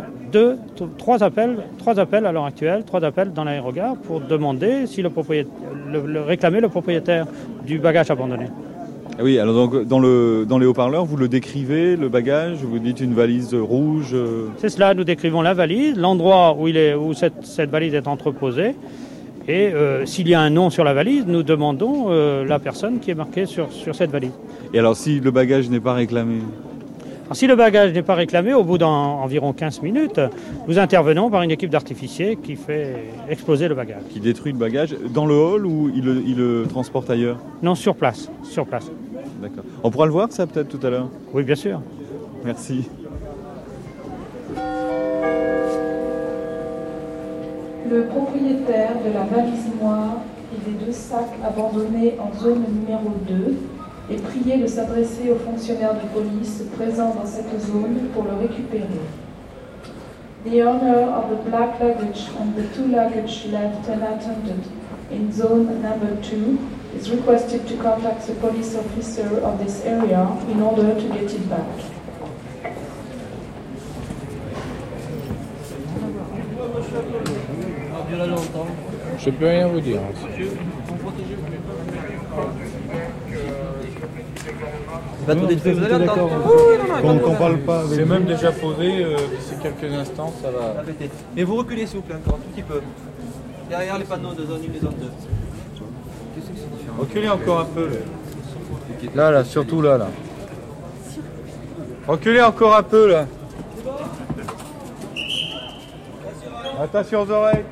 3 appels à l'heure actuelle, 3 appels dans l'aérogare pour demander si réclamer le propriétaire du bagage abandonné. Oui, alors donc dans les haut-parleurs, vous le décrivez, le bagage, vous dites une valise rouge. C'est cela, nous décrivons la valise, l'endroit où cette valise est entreposée. Et s'il y a un nom sur la valise, nous demandons la personne qui est marquée sur cette valise. Et alors si le bagage n'est pas réclamé? Alors, si le bagage n'est pas réclamé, au bout d'environ 15 minutes, nous intervenons par une équipe d'artificiers qui fait exploser le bagage. Qui détruit le bagage dans le hall ou il le transporte ailleurs? Non, sur place. D'accord. On pourra le voir ça peut-être tout à l'heure? Oui, bien sûr. Merci. Le propriétaire de la valise noire et des 2 sacs abandonnés en zone numéro 2 est prié de s'adresser aux fonctionnaires de police présents dans cette zone pour le récupérer. The owner of the black luggage and the 2 luggage left unattended in zone number 2 is requested to contact the police officer of this area in order to get it back. Je peux rien vous dire. Qu'on parle pas. C'est même déjà posé, d'ici quelques instants, ça va. Mais vous reculez s'il vous plaît encore un tout petit peu. Derrière les panneaux de zone 1 et zone 2. Reculez encore un peu. Là, surtout là. Reculez encore un peu là. Attention aux oreilles.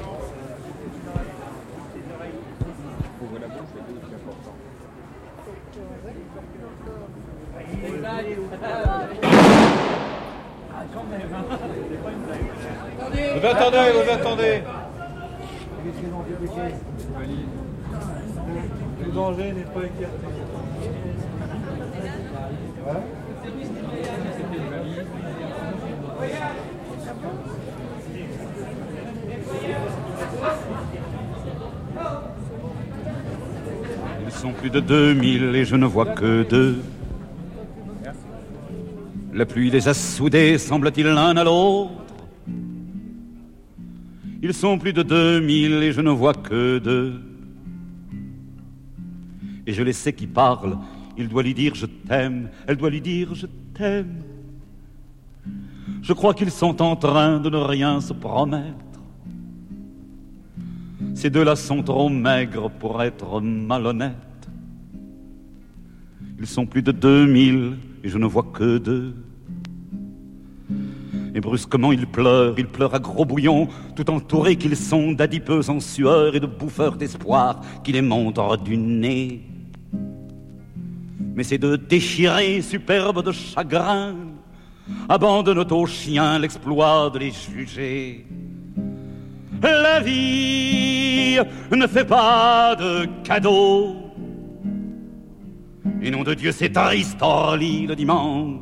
Vous attendez. Le danger n'est pas écarté. Ils sont plus de 2000 et je ne vois que 2. La pluie les a soudés, semble-t-il, l'un à l'autre. Ils sont plus de 2000 et je ne vois que 2. Et je les sais qui parlent. Il doit lui dire je t'aime, elle doit lui dire je t'aime. Je crois qu'ils sont en train de ne rien se promettre. Ces deux-là sont trop maigres pour être malhonnêtes. Ils sont plus de 2000 et je ne vois que 2. Et brusquement ils pleurent à gros bouillons, tout entourés qu'ils sont d'adipeux en sueur et de bouffeurs d'espoir qui les montrent du nez. Mais ces deux déchirés, superbes de chagrin, abandonnent aux chiens l'exploit de les juger. La vie ne fait pas de cadeaux. Et nom de Dieu, c'est triste hors lit le dimanche,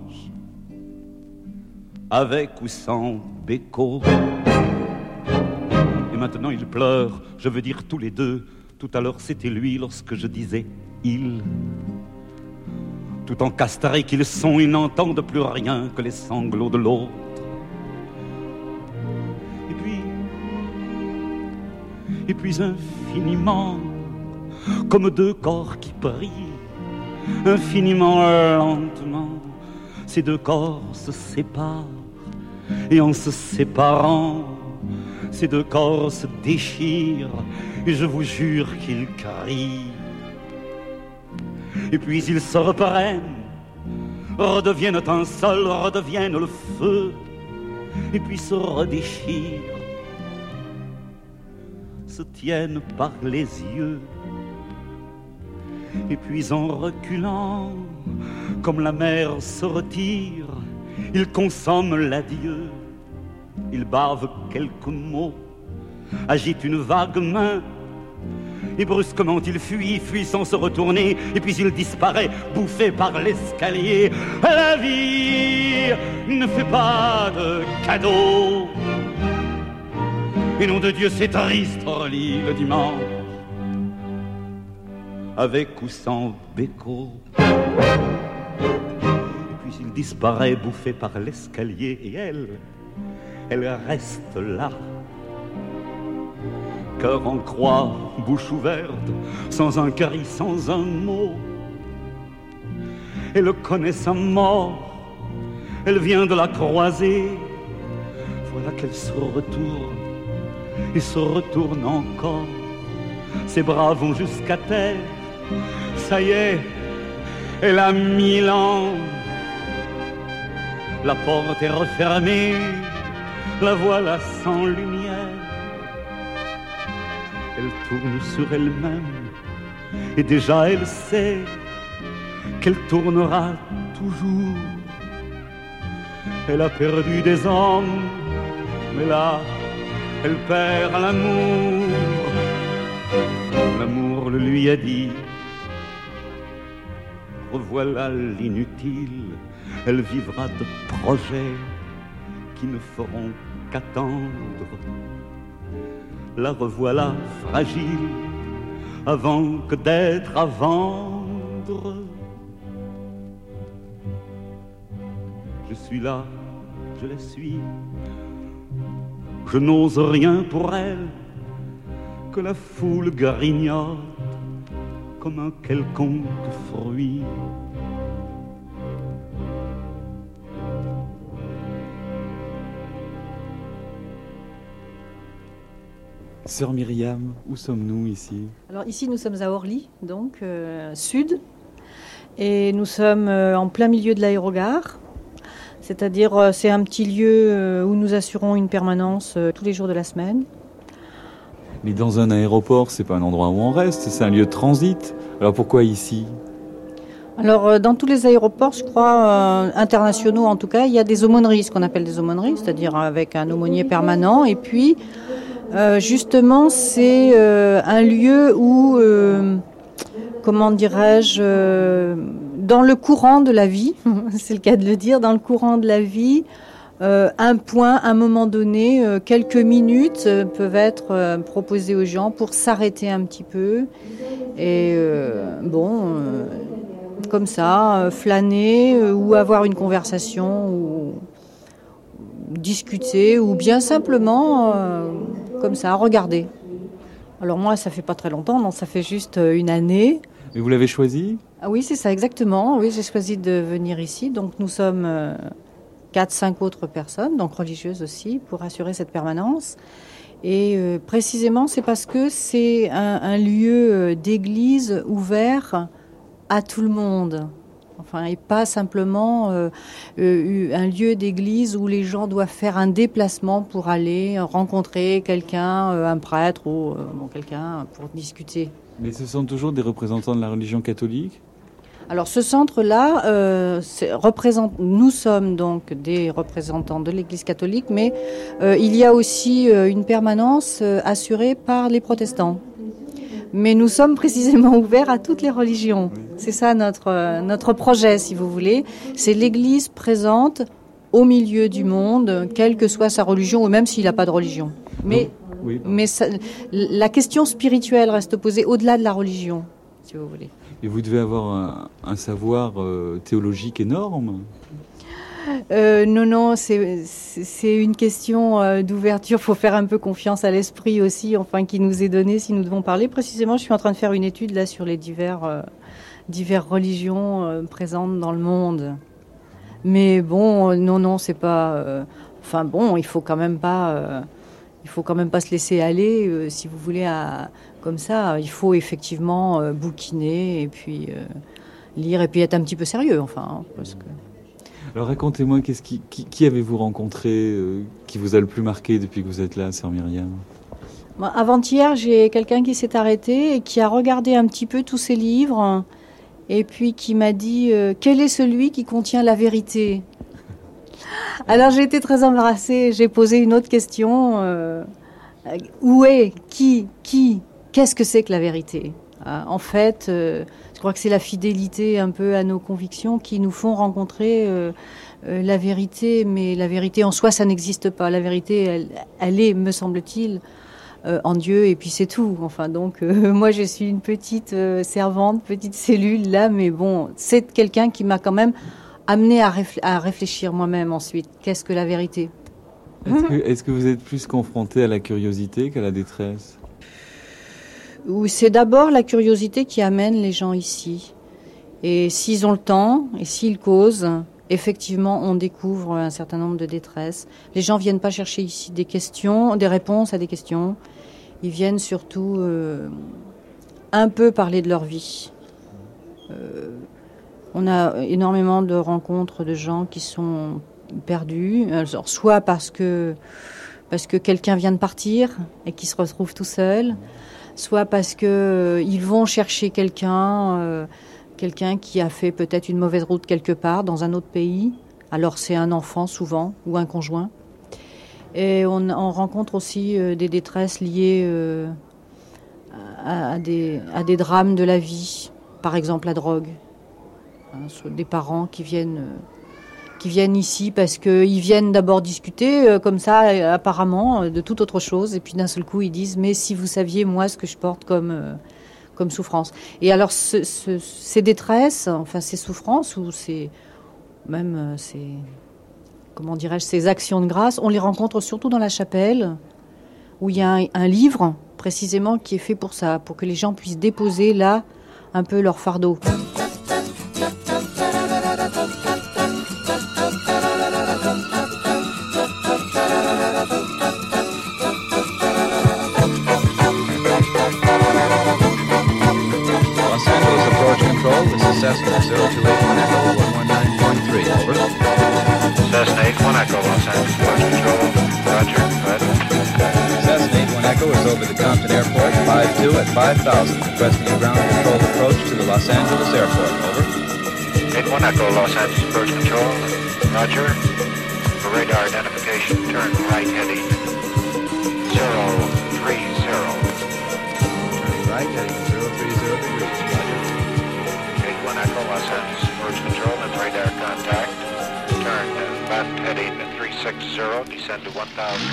avec ou sans béco. Et maintenant ils pleurent, je veux dire tous les deux. Tout à l'heure c'était lui lorsque je disais il. Tout encastrés qu'ils sont, ils n'entendent plus rien que les sanglots de l'autre. Et puis infiniment, comme deux corps qui brillent, infiniment lentement, ces deux corps se séparent. Et en se séparant, ces deux corps se déchirent. Et je vous jure qu'ils crient. Et puis ils se reprennent, redeviennent un seul, redeviennent le feu. Et puis se redéchirent, se tiennent par les yeux. Et puis en reculant, comme la mer se retire, ils consomment l'adieu. Ils bavent quelques mots, agitent une vague main, et brusquement il fuit sans se retourner, et puis il disparaît, bouffé par l'escalier. La vie ne fait pas de cadeaux. Et nom de Dieu, c'est triste hors lit le dimanche, avec ou sans béco. Et puis il disparaît, bouffé par l'escalier, et elle reste là, cœur en croix, bouche ouverte, sans un cri, sans un mot. Elle connaît sa mort, elle vient de la croiser. Voilà qu'elle se retourne et se retourne encore. Ses bras vont jusqu'à terre. Ça y est, elle a 1000 ans. la porte est refermée, la voilà sans lumière. Elle tourne sur elle-même et déjà elle sait qu'elle tournera toujours. Elle a perdu des hommes, mais là, elle perd l'amour. L'amour le lui a dit, revoilà l'inutile. Elle vivra de projets qui ne feront qu'attendre. La revoilà fragile avant que d'être à vendre. Je suis là, je la suis. Je n'ose rien pour elle, que la foule grignote comme un quelconque fruit. Sœur Myriam, où sommes-nous ici? Alors ici nous sommes à Orly, donc sud, et nous sommes en plein milieu de l'aérogare. C'est-à-dire c'est un petit lieu où nous assurons une permanence tous les jours de la semaine. Mais dans un aéroport, c'est pas un endroit où on reste, c'est un lieu de transit. Alors pourquoi ici? Alors dans tous les aéroports, je crois, internationaux en tout cas, il y a des aumôneries, ce qu'on appelle des aumôneries, c'est-à-dire avec un aumônier permanent. Et puis justement, c'est un lieu où, comment dirais-je, dans le courant de la vie, c'est le cas de le dire, dans le courant de la vie, un point, à un moment donné, quelques minutes peuvent être proposées aux gens pour s'arrêter un petit peu et comme ça, flâner ou avoir une conversation ou discuter ou bien simplement comme ça, regarder. Alors moi, ça fait pas très longtemps, non, ça fait juste une année. Mais vous l'avez choisi? Ah oui, c'est ça, exactement. Oui, j'ai choisi de venir ici. Donc nous sommes 4-5 autres personnes, donc religieuses aussi, pour assurer cette permanence. Et précisément, c'est parce que c'est un lieu d'église ouvert à tout le monde. Enfin, et pas simplement un lieu d'église où les gens doivent faire un déplacement pour aller rencontrer quelqu'un, un prêtre ou quelqu'un pour discuter. Mais ce sont toujours des représentants de la religion catholique? Alors ce centre-là, nous sommes donc des représentants de l'Église catholique, mais il y a aussi une permanence assurée par les protestants. Mais nous sommes précisément ouverts à toutes les religions. Oui. C'est ça notre projet, si vous voulez. C'est l'Église présente au milieu du monde, quelle que soit sa religion, ou même s'il n'a pas de religion. Mais la question spirituelle reste posée au-delà de la religion, si vous voulez. Et vous devez avoir un savoir théologique énorme. Non, c'est une question d'ouverture. Il faut faire un peu confiance à l'esprit aussi, enfin, qui nous est donné si nous devons parler. Précisément, je suis en train de faire une étude là sur les diverses religions présentes dans le monde. Mais bon, non, c'est pas. Il faut quand même pas. Il faut quand même pas se laisser aller, si vous voulez, comme ça. Il faut effectivement bouquiner et puis lire et puis être un petit peu sérieux, parce que. Alors racontez-moi, qui avez-vous rencontré qui vous a le plus marqué depuis que vous êtes là, sœur Myriam? Avant-hier, j'ai quelqu'un qui s'est arrêté et qui a regardé un petit peu tous ces livres et puis qui m'a dit quel est celui qui contient la vérité? Alors j'ai été très embarrassée, j'ai posé une autre question. Où est, qu'est-ce que c'est que la vérité? En fait, je crois que c'est la fidélité un peu à nos convictions qui nous font rencontrer la vérité, mais la vérité en soi, ça n'existe pas. La vérité, elle est, me semble-t-il, en Dieu, et puis c'est tout. Moi, je suis une petite servante, petite cellule là, mais bon, c'est quelqu'un qui m'a quand même amené à réfléchir moi-même ensuite. Qu'est-ce que la vérité? Est-ce que vous êtes plus confronté à la curiosité qu'à la détresse? C'est d'abord la curiosité qui amène les gens ici. Et s'ils ont le temps, et s'ils causent, effectivement, on découvre un certain nombre de détresses. Les gens viennent pas chercher ici des réponses à des questions. Ils viennent surtout un peu parler de leur vie. On a énormément de rencontres de gens qui sont perdus, alors, soit parce que quelqu'un vient de partir et qu'il se retrouve tout seul, soit parce qu'ils vont chercher quelqu'un qui a fait peut-être une mauvaise route quelque part dans un autre pays. Alors c'est un enfant souvent ou un conjoint. Et on rencontre aussi des détresses liées à des drames de la vie, par exemple la drogue. Des parents qui viennent ici parce qu'ils viennent d'abord discuter comme ça apparemment de toute autre chose, et puis d'un seul coup ils disent mais si vous saviez moi ce que je porte comme souffrance. Et alors ces détresses, enfin ces souffrances ou ces actions de grâce, on les rencontre surtout dans la chapelle où il y a un livre précisément qui est fait pour ça, pour que les gens puissent déposer là un peu leur fardeau. Cessna 0281 Echo 119.3, over. Cessna 81 Echo, Los Angeles Approach Control, roger, go ahead. Cessna 81 Echo is over the Compton Airport, 52 at 5,000, requesting a ground control approach to the Los Angeles Airport, over. 81 Echo, Los Angeles Approach Control, roger. For radar identification, turn right heading 030. Turning right heading 030 degrees, roger. Echo, Los Angeles Approach Control, and radar contact. Turn left heading 360, descend to 1000.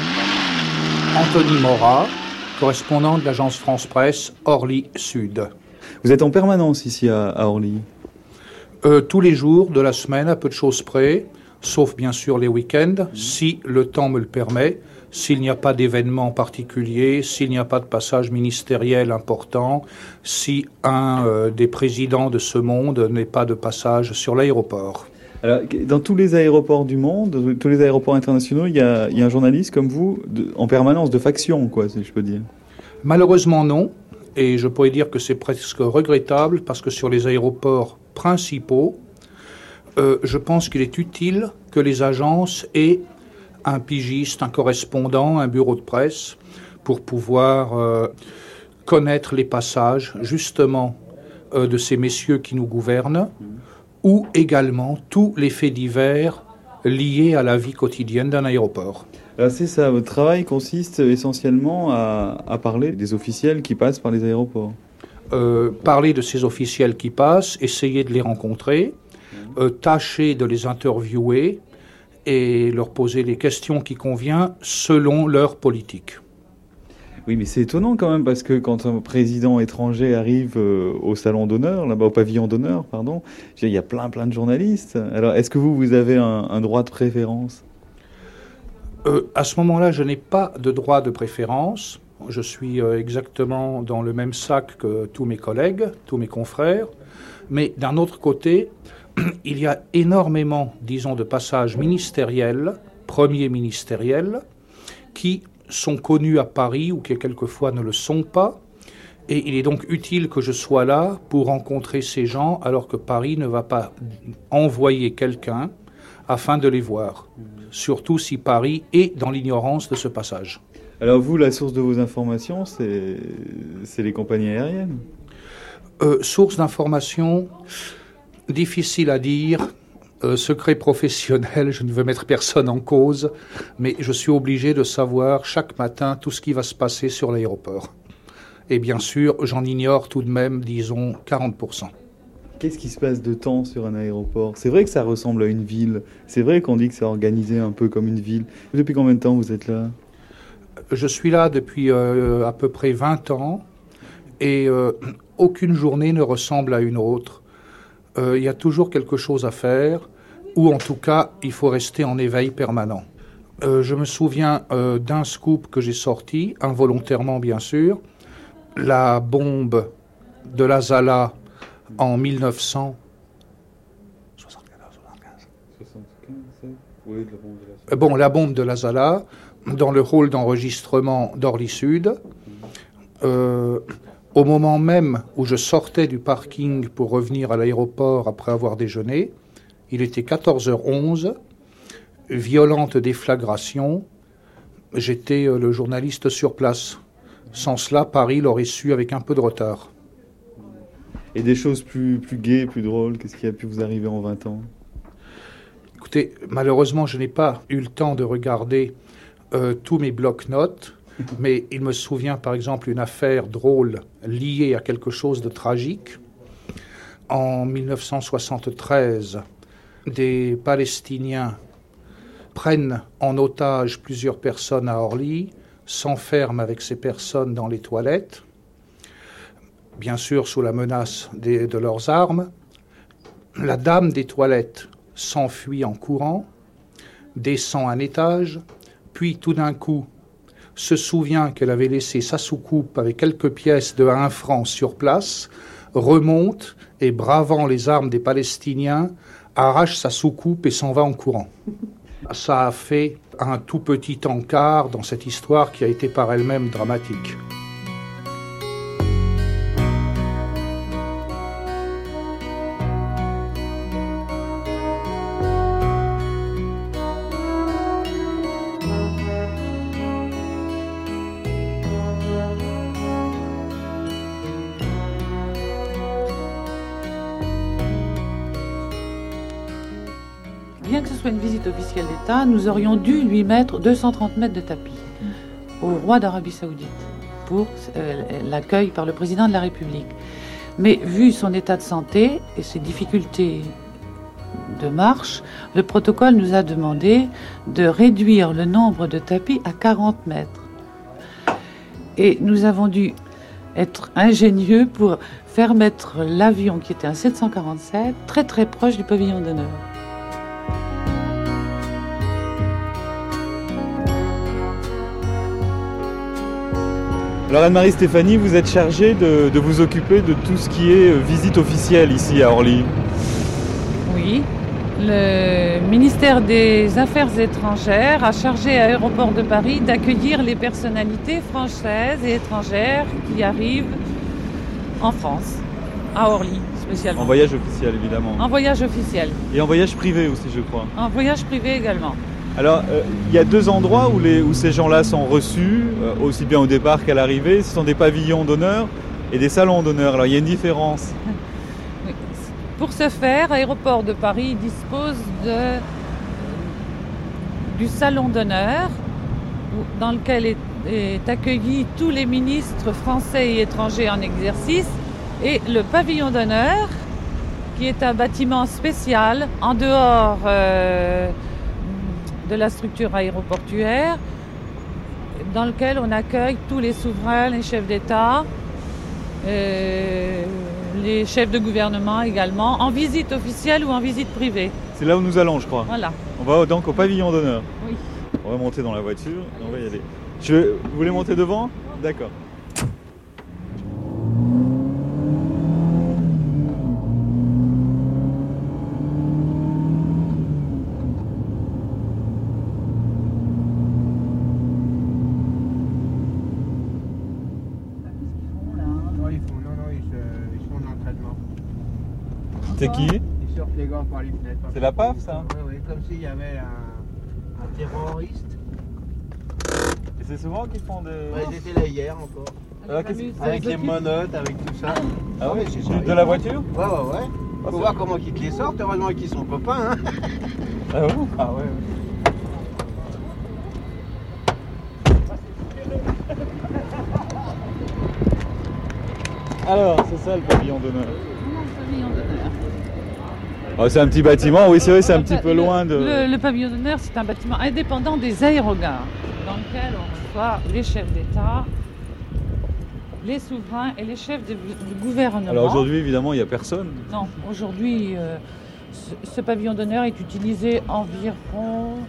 Anthony Morat, correspondant de l'agence France-Presse Orly Sud. Vous êtes en permanence ici à Orly? Tous les jours de la semaine, à peu de choses près, sauf bien sûr les week-ends, si le temps me le permet. S'il n'y a pas d'événement particulier, s'il n'y a pas de passage ministériel important, si un des présidents de ce monde n'est pas de passage sur l'aéroport. Alors, dans tous les aéroports du monde, tous les aéroports internationaux, il y a un journaliste comme vous en permanence de faction, quoi, si je peux dire. Malheureusement non, et je pourrais dire que c'est presque regrettable parce que sur les aéroports principaux, je pense qu'il est utile que les agences aient un pigiste, un correspondant, un bureau de presse, pour pouvoir connaître les passages, justement, de ces messieurs qui nous gouvernent, ou également tous les faits divers liés à la vie quotidienne d'un aéroport. Alors c'est ça, votre travail consiste essentiellement à parler des officiels qui passent par les aéroports. Parler de ces officiels qui passent, essayer de les rencontrer, tâcher de les interviewer, et leur poser les questions qui conviennent selon leur politique. Oui, mais c'est étonnant quand même, parce que quand un président étranger arrive au salon d'honneur, là-bas au pavillon d'honneur, pardon, il y a plein de journalistes. Alors, est-ce que vous avez un droit de préférence? À ce moment-là, je n'ai pas de droit de préférence. Je suis exactement dans le même sac que tous mes collègues, tous mes confrères. Mais d'un autre côté, il y a énormément, disons, de passages ministériels, premiers ministériels, qui sont connus à Paris ou qui quelquefois ne le sont pas. Et il est donc utile que je sois là pour rencontrer ces gens alors que Paris ne va pas envoyer quelqu'un afin de les voir. Surtout si Paris est dans l'ignorance de ce passage. Alors vous, la source de vos informations, c'est les compagnies aériennes? Source d'information... Difficile à dire, secret professionnel, je ne veux mettre personne en cause, mais je suis obligé de savoir chaque matin tout ce qui va se passer sur l'aéroport. Et bien sûr, j'en ignore tout de même, disons, 40%. Qu'est-ce qui se passe de temps sur un aéroport? C'est vrai que ça ressemble à une ville, c'est vrai qu'on dit que c'est organisé un peu comme une ville. Depuis combien de temps vous êtes là? Je suis là depuis à peu près 20 ans, et aucune journée ne ressemble à une autre. Il y a toujours quelque chose à faire, ou en tout cas, il faut rester en éveil permanent. Je me souviens d'un scoop que j'ai sorti, involontairement bien sûr, la bombe de la Zala en 1900. 75. Bon, la bombe de la Zala, dans le hall d'enregistrement d'Orly Sud. Au moment même où je sortais du parking pour revenir à l'aéroport après avoir déjeuné, il était 14h11, violente déflagration, j'étais le journaliste sur place. Sans cela, Paris l'aurait su avec un peu de retard. Et des choses plus gaies, plus drôles, qu'est-ce qui a pu vous arriver en 20 ans ? Écoutez, malheureusement, je n'ai pas eu le temps de regarder tous mes blocs-notes, mais il me souvient par exemple une affaire drôle liée à quelque chose de tragique. En 1973, des Palestiniens prennent en otage plusieurs personnes à Orly, s'enferment avec ces personnes dans les toilettes, bien sûr sous la menace de leurs armes. La dame des toilettes s'enfuit en courant, descend un étage, puis tout d'un coup se souvient qu'elle avait laissé sa soucoupe avec quelques pièces de 1 franc sur place, remonte et, bravant les armes des Palestiniens, arrache sa soucoupe et s'en va en courant. Ça a fait un tout petit encart dans cette histoire qui a été par elle-même dramatique. Bien que ce soit une visite officielle d'État, nous aurions dû lui mettre 230 mètres de tapis au roi d'Arabie Saoudite pour l'accueil par le président de la République. Mais vu son état de santé et ses difficultés de marche, le protocole nous a demandé de réduire le nombre de tapis à 40 mètres. Et nous avons dû être ingénieux pour faire mettre l'avion, qui était un 747, très très proche du pavillon d'honneur. Alors Anne-Marie Stéphanie, vous êtes chargée de vous occuper de tout ce qui est visite officielle ici à Orly. Oui, le ministère des Affaires étrangères a chargé à Aéroport de Paris d'accueillir les personnalités françaises et étrangères qui arrivent en France, à Orly spécialement. En voyage officiel évidemment. En voyage officiel. Et en voyage privé aussi je crois. En voyage privé également. Alors, il y a 2 endroits où ces gens-là sont reçus, aussi bien au départ qu'à l'arrivée. Ce sont des pavillons d'honneur et des salons d'honneur. Alors, il y a une différence. Oui. Pour ce faire, Aéroport de Paris dispose du salon d'honneur dans lequel est accueillis tous les ministres français et étrangers en exercice, et le pavillon d'honneur, qui est un bâtiment spécial en dehors de la structure aéroportuaire, dans lequel on accueille tous les souverains, les chefs d'État, les chefs de gouvernement également, en visite officielle ou en visite privée. C'est là où nous allons, je crois. Voilà. On va donc au pavillon d'honneur. Oui. On va monter dans la voiture et on va y aller. Vous voulez monter devant ? D'accord. C'est qui ? Ils sortent les gants par les fenêtres. C'est la PAF, ça ? Oui, comme s'il y avait un terroriste. Et c'est souvent qu'ils font des... Ouais, ils étaient là hier encore. Avec les menottes, avec tout ça. Ah oui, c'est de la voiture ? Ouais. Faut voir comment ils te les sortent, heureusement qu'ils sont copains. Hein. Ah ouais. Ah ouais. Alors, c'est ça le pavillon d'honneur. Oh, c'est un petit bâtiment, oui c'est vrai, c'est un petit peu loin de... Le pavillon d'honneur, c'est un bâtiment indépendant des aérogares, dans lequel on reçoit les chefs d'État, les souverains et les chefs du gouvernement. Alors aujourd'hui, évidemment, il n'y a personne. Non, aujourd'hui, ce pavillon d'honneur est utilisé environ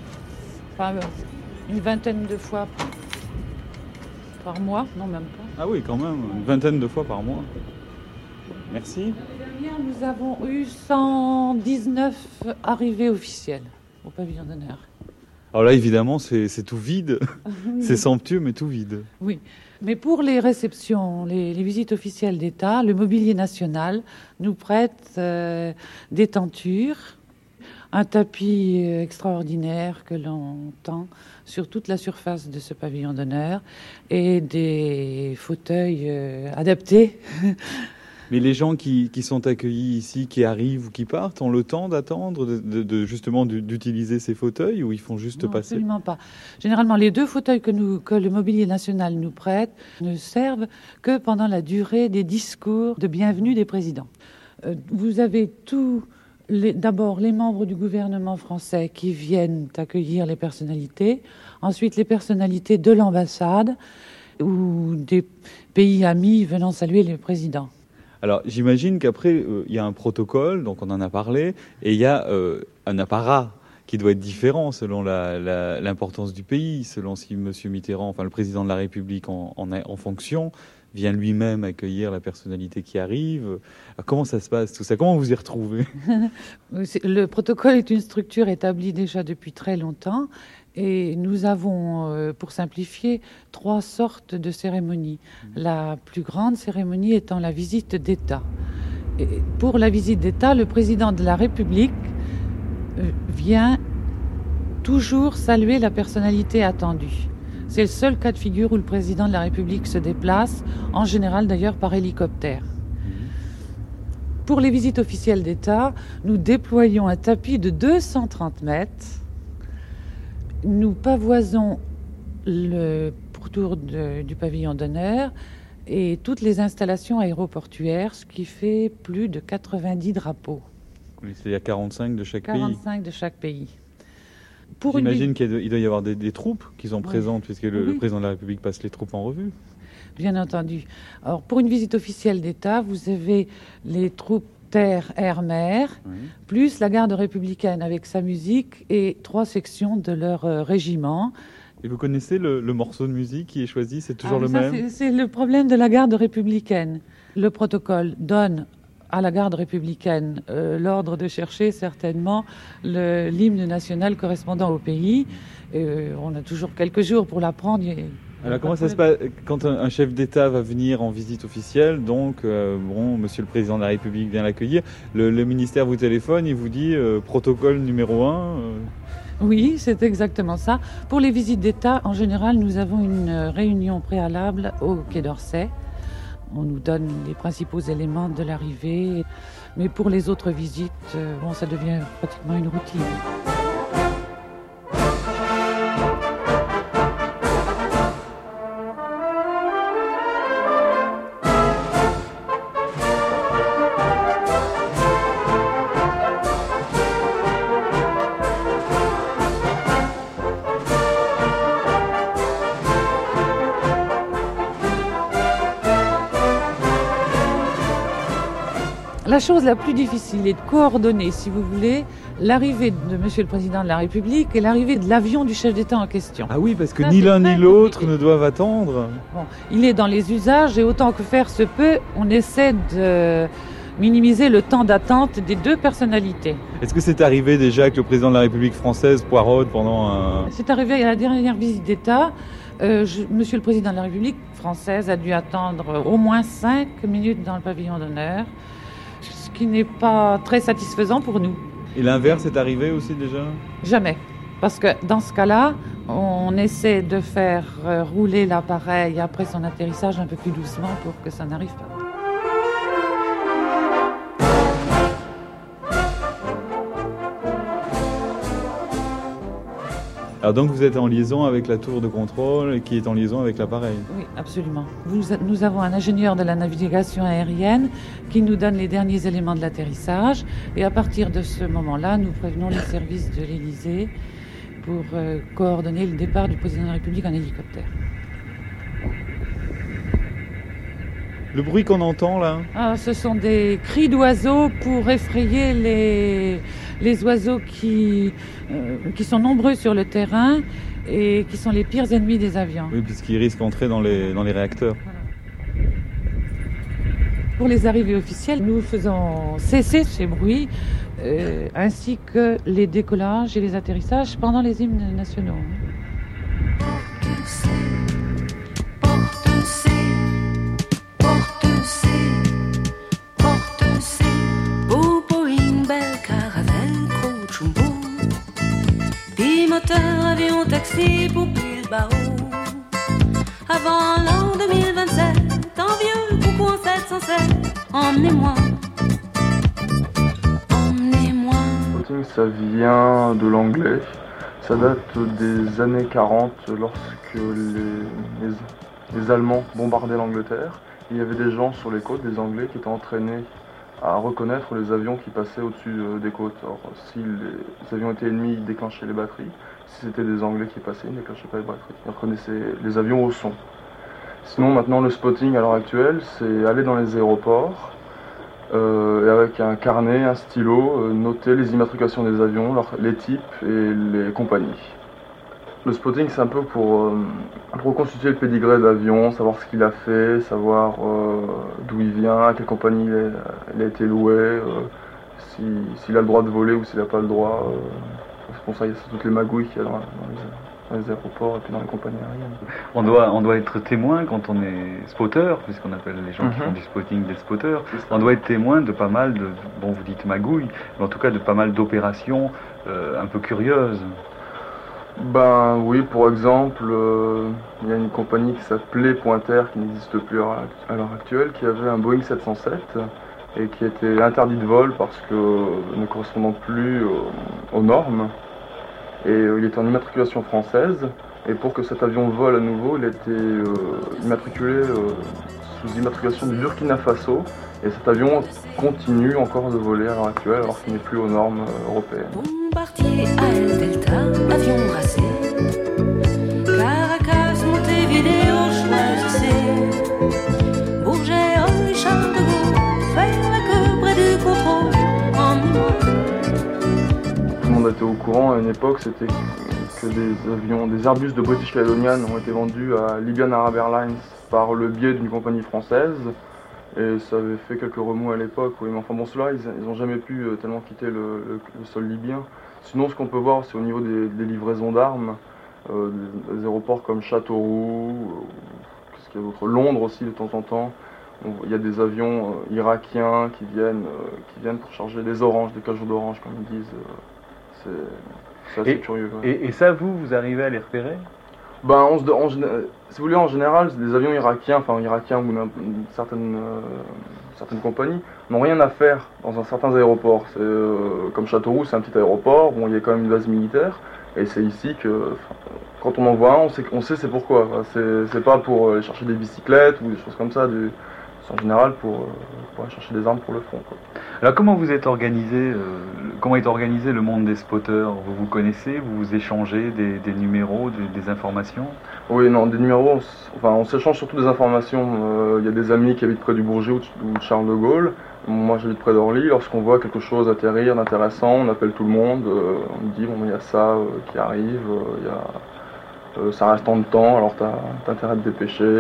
une vingtaine de fois par mois, non même pas. Ah oui, quand même, une vingtaine de fois par mois. Merci. L'année dernière, nous avons eu 119 arrivées officielles au pavillon d'honneur. Alors là, évidemment, c'est tout vide. C'est somptueux, mais tout vide. Oui, mais pour les réceptions, les visites officielles d'État, le mobilier national nous prête des tentures. un tapis extraordinaire que l'on tend sur toute la surface de ce pavillon d'honneur et des fauteuils adaptés. Mais les gens qui sont accueillis ici, qui arrivent ou qui partent, ont le temps d'attendre, justement d'utiliser ces fauteuils, ou ils font juste passer? Absolument pas. Généralement, les 2 fauteuils que le Mobilier National nous prête ne servent que pendant la durée des discours de bienvenue des présidents. Vous avez d'abord les membres du gouvernement français qui viennent accueillir les personnalités, ensuite les personnalités de l'ambassade ou des pays amis venant saluer le président. Alors, j'imagine qu'après, il y a un protocole, donc on en a parlé, et il y a un apparat qui doit être différent selon l'importance du pays, selon si M. Mitterrand, enfin le président de la République en fonction, vient lui-même accueillir la personnalité qui arrive. Alors, comment ça se passe tout ça? Comment vous y retrouvez? Le protocole est une structure établie déjà depuis très longtemps. Et nous avons, pour simplifier, 3 sortes de cérémonies. La plus grande cérémonie étant la visite d'État. Et pour la visite d'État, le président de la République vient toujours saluer la personnalité attendue. C'est le seul cas de figure où le président de la République se déplace, en général d'ailleurs par hélicoptère. Pour les visites officielles d'État, nous déployons un tapis de 230 mètres. Nous pavoisons le pourtour du pavillon d'honneur et toutes les installations aéroportuaires, ce qui fait plus de 90 drapeaux. Oui, c'est-à-dire 45 de chaque pays. 45 de chaque pays. J'imagine qu'il doit y avoir des troupes qui sont présentes, puisque le président de la République passe les troupes en revue. Bien entendu. Alors, pour une visite officielle d'État, vous avez les troupes terre, air, mer, plus la garde républicaine avec sa musique et 3 sections de leur régiment. Et vous connaissez le morceau de musique qui est choisi? C'est toujours le même? C'est le problème de la garde républicaine. Le protocole donne à la garde républicaine l'ordre de chercher certainement l'hymne national correspondant au pays. On a toujours quelques jours pour l'apprendre. Alors comment ça se passe quand un chef d'État va venir en visite officielle? Donc, Monsieur le Président de la République vient l'accueillir. Le ministère vous téléphone, il vous dit protocole numéro 1. Oui, c'est exactement ça. Pour les visites d'État, en général, nous avons une réunion préalable au Quai d'Orsay. On nous donne les principaux éléments de l'arrivée. Mais pour les autres visites, ça devient pratiquement une routine. La chose la plus difficile est de coordonner, si vous voulez, l'arrivée de Monsieur le Président de la République et l'arrivée de l'avion du chef d'État en question. Ah oui, parce que ni l'un ni l'autre ne doivent attendre. Bon, il est dans les usages et autant que faire se peut, on essaie de minimiser le temps d'attente des 2 personnalités. Est-ce que c'est arrivé déjà que le Président de la République française poireaude pendant un... C'est arrivé à la dernière visite d'État. Monsieur le Président de la République française a dû attendre au moins 5 minutes dans le pavillon d'honneur, ce qui n'est pas très satisfaisant pour nous. Et l'inverse est arrivé aussi déjà? Jamais. Parce que dans ce cas-là, on essaie de faire rouler l'appareil après son atterrissage un peu plus doucement pour que ça n'arrive pas. Alors donc vous êtes en liaison avec la tour de contrôle qui est en liaison avec l'appareil? Oui, absolument. Nous avons un ingénieur de la navigation aérienne qui nous donne les derniers éléments de l'atterrissage et à partir de ce moment-là, nous prévenons les services de l'Élysée pour coordonner le départ du président de la République en hélicoptère. Le bruit qu'on entend là? Ce sont des cris d'oiseaux pour effrayer les oiseaux qui sont nombreux sur le terrain et qui sont les pires ennemis des avions. Oui, puisqu'ils risquent d'entrer dans les réacteurs. Voilà. Pour les arrivées officielles, nous faisons cesser ces bruits ainsi que les décollages et les atterrissages pendant les hymnes nationaux. Porte-C, beau Boeing, belle caravelle, gros jumbo. taxi pour Bilbao. Avant l'an 2027, en vieux coucou en 707, emmenez-moi. Spotting, ça vient de l'anglais. Ça date des années 40, lorsque les Allemands bombardaient l'Angleterre. Il y avait des gens sur les côtes, des Anglais, qui étaient entraînés à reconnaître les avions qui passaient au-dessus des côtes. Alors, si les avions étaient ennemis, ils déclenchaient les batteries. Si c'était des Anglais qui passaient, ils ne déclenchaient pas les batteries. Ils reconnaissaient les avions au son. Sinon, maintenant, le spotting à l'heure actuelle, c'est aller dans les aéroports et avec un carnet, un stylo, noter les immatriculations des avions, les types et les compagnies. Le spotting, c'est un peu pour reconstituer le pédigré d'avion, savoir ce qu'il a fait, savoir d'où il vient, à quelle compagnie il a été loué, s'il a le droit de voler ou s'il n'a pas le droit. C'est pour ça qu'il y a toutes les magouilles qu'il y a dans les aéroports et puis dans les compagnies aériennes. On doit être témoin quand on est spotter, puisqu'on appelle les gens qui font du spotting des spotters. On doit être témoin de pas mal de, bon vous dites magouilles, mais en tout cas de pas mal d'opérations un peu curieuses. Ben oui, pour exemple, il y a une compagnie qui s'appelait Pointer, qui n'existe plus à l'heure actuelle, qui avait un Boeing 707 et qui était interdit de vol parce que ne correspondant plus aux normes. Et il était en immatriculation française, et pour que cet avion vole à nouveau, il était immatriculé sous immatriculation du Burkina Faso, et cet avion continue encore de voler à l'heure actuelle alors qu'il n'est plus aux normes européennes. Bombardier, AL Delta, avion brassé. Caracas, Montevideo, choisissez. Bourget, Orly, Charles de Gaulle, faire la queue près du contrôle, emmenez-moi. Tout le monde était au courant à une époque, c'était que des Airbus de British Caledonian ont été vendus à Libyan Arab Airlines par le biais d'une compagnie française. Et ça avait fait quelques remous à l'époque, oui, mais enfin bon, ceux-là, ils n'ont jamais pu tellement quitter le sol libyen. Sinon, ce qu'on peut voir, c'est au niveau des livraisons d'armes, des aéroports comme Châteauroux, qu'est-ce qu'il y a d'autre, Londres aussi de temps en temps. Il y a des avions irakiens qui viennent pour charger des oranges, des cajots d'oranges, comme ils disent. C'est assez curieux. Ouais. Et ça, vous arrivez à les repérer? Ben, si vous voulez, en général, des avions irakiens ou certaines compagnies n'ont rien à faire dans certains aéroports. Comme Châteauroux, c'est un petit aéroport, bon, il y a quand même une base militaire, et c'est ici que, quand on en voit un, on sait c'est pourquoi. C'est pas pour aller chercher des bicyclettes ou des choses comme ça, c'est en général pour aller chercher des armes pour le front, quoi. Alors comment vous êtes organisé, comment est organisé le monde des spotters? Vous vous connaissez, vous échangez des numéros, des informations? Oui, non, des numéros, on s'échange surtout des informations. Il y a des amis qui habitent près du Bourget ou de Charles de Gaulle. Moi j'habite près d'Orly. Lorsqu'on voit quelque chose atterrir d'intéressant, on appelle tout le monde, on dit bon, il y a ça qui arrive, ça reste en temps, alors t'as intérêt à te dépêcher.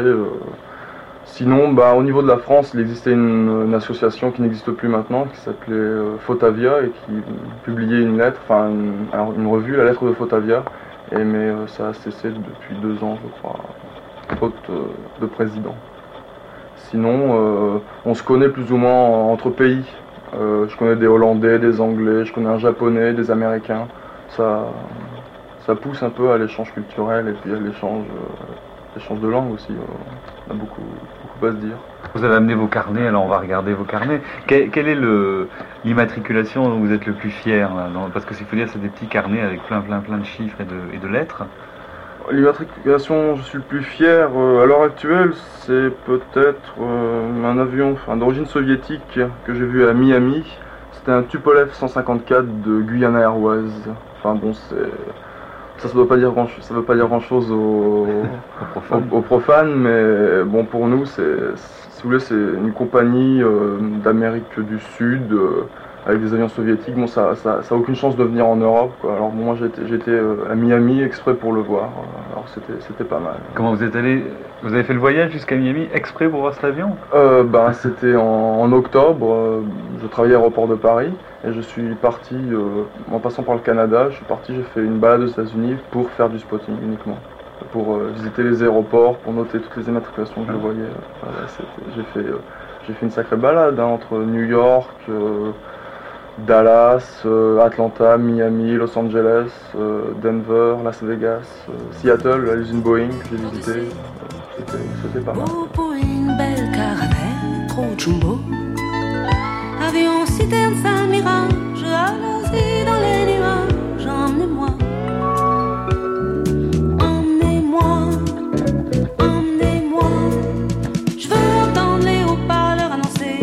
Sinon, au niveau de la France, il existait une association qui n'existe plus maintenant, qui s'appelait Fotavia, et qui publiait une lettre, une revue, la lettre de Fotavia, mais ça a cessé depuis 2 ans, je crois, faute de président. Sinon, on se connaît plus ou moins entre pays. Je connais des Hollandais, des Anglais, je connais un Japonais, des Américains. Ça pousse un peu à l'échange culturel et puis à l'échange de langue aussi. On a beaucoup à se dire. Vous avez amené vos carnets, alors on va regarder vos carnets. Quelle est l'immatriculation dont vous êtes le plus fier là, parce que s'il faut dire, c'est des petits carnets avec plein de chiffres et de lettres. L'immatriculation, je suis le plus fier à l'heure actuelle, c'est peut-être un avion d'origine soviétique que j'ai vu à Miami. C'était un Tupolev 154 de Guyana Airways. Enfin bon, ça veut pas dire grand-chose aux profanes, mais bon, pour nous, si vous voulez, c'est une compagnie d'Amérique du Sud avec des avions soviétiques. Bon, ça a aucune chance de venir en Europe, quoi. Alors bon, moi j'étais à Miami exprès pour le voir. Alors c'était pas mal. Comment vous êtes allé? Vous avez fait le voyage jusqu'à Miami exprès pour voir cet avion? C'était en octobre. Je travaillais à l'aéroport de Paris et je suis parti en passant par le Canada. J'ai fait une balade aux États-Unis pour faire du spotting uniquement, pour visiter les aéroports, pour noter toutes les immatriculations que je voyais. J'ai fait une sacrée balade entre New York, Dallas, Atlanta, Miami, Los Angeles, Denver, Las Vegas, Seattle, à l'usine Boeing que j'ai visité. C'était pas mal. Pour une belle caravelle, trop jumbo. Avion, citerne, ça mirage, allons-y dans les nuages, emmenez-moi. Emmenez-moi, emmenez-moi. Je veux entendre les haut-parleurs annoncer.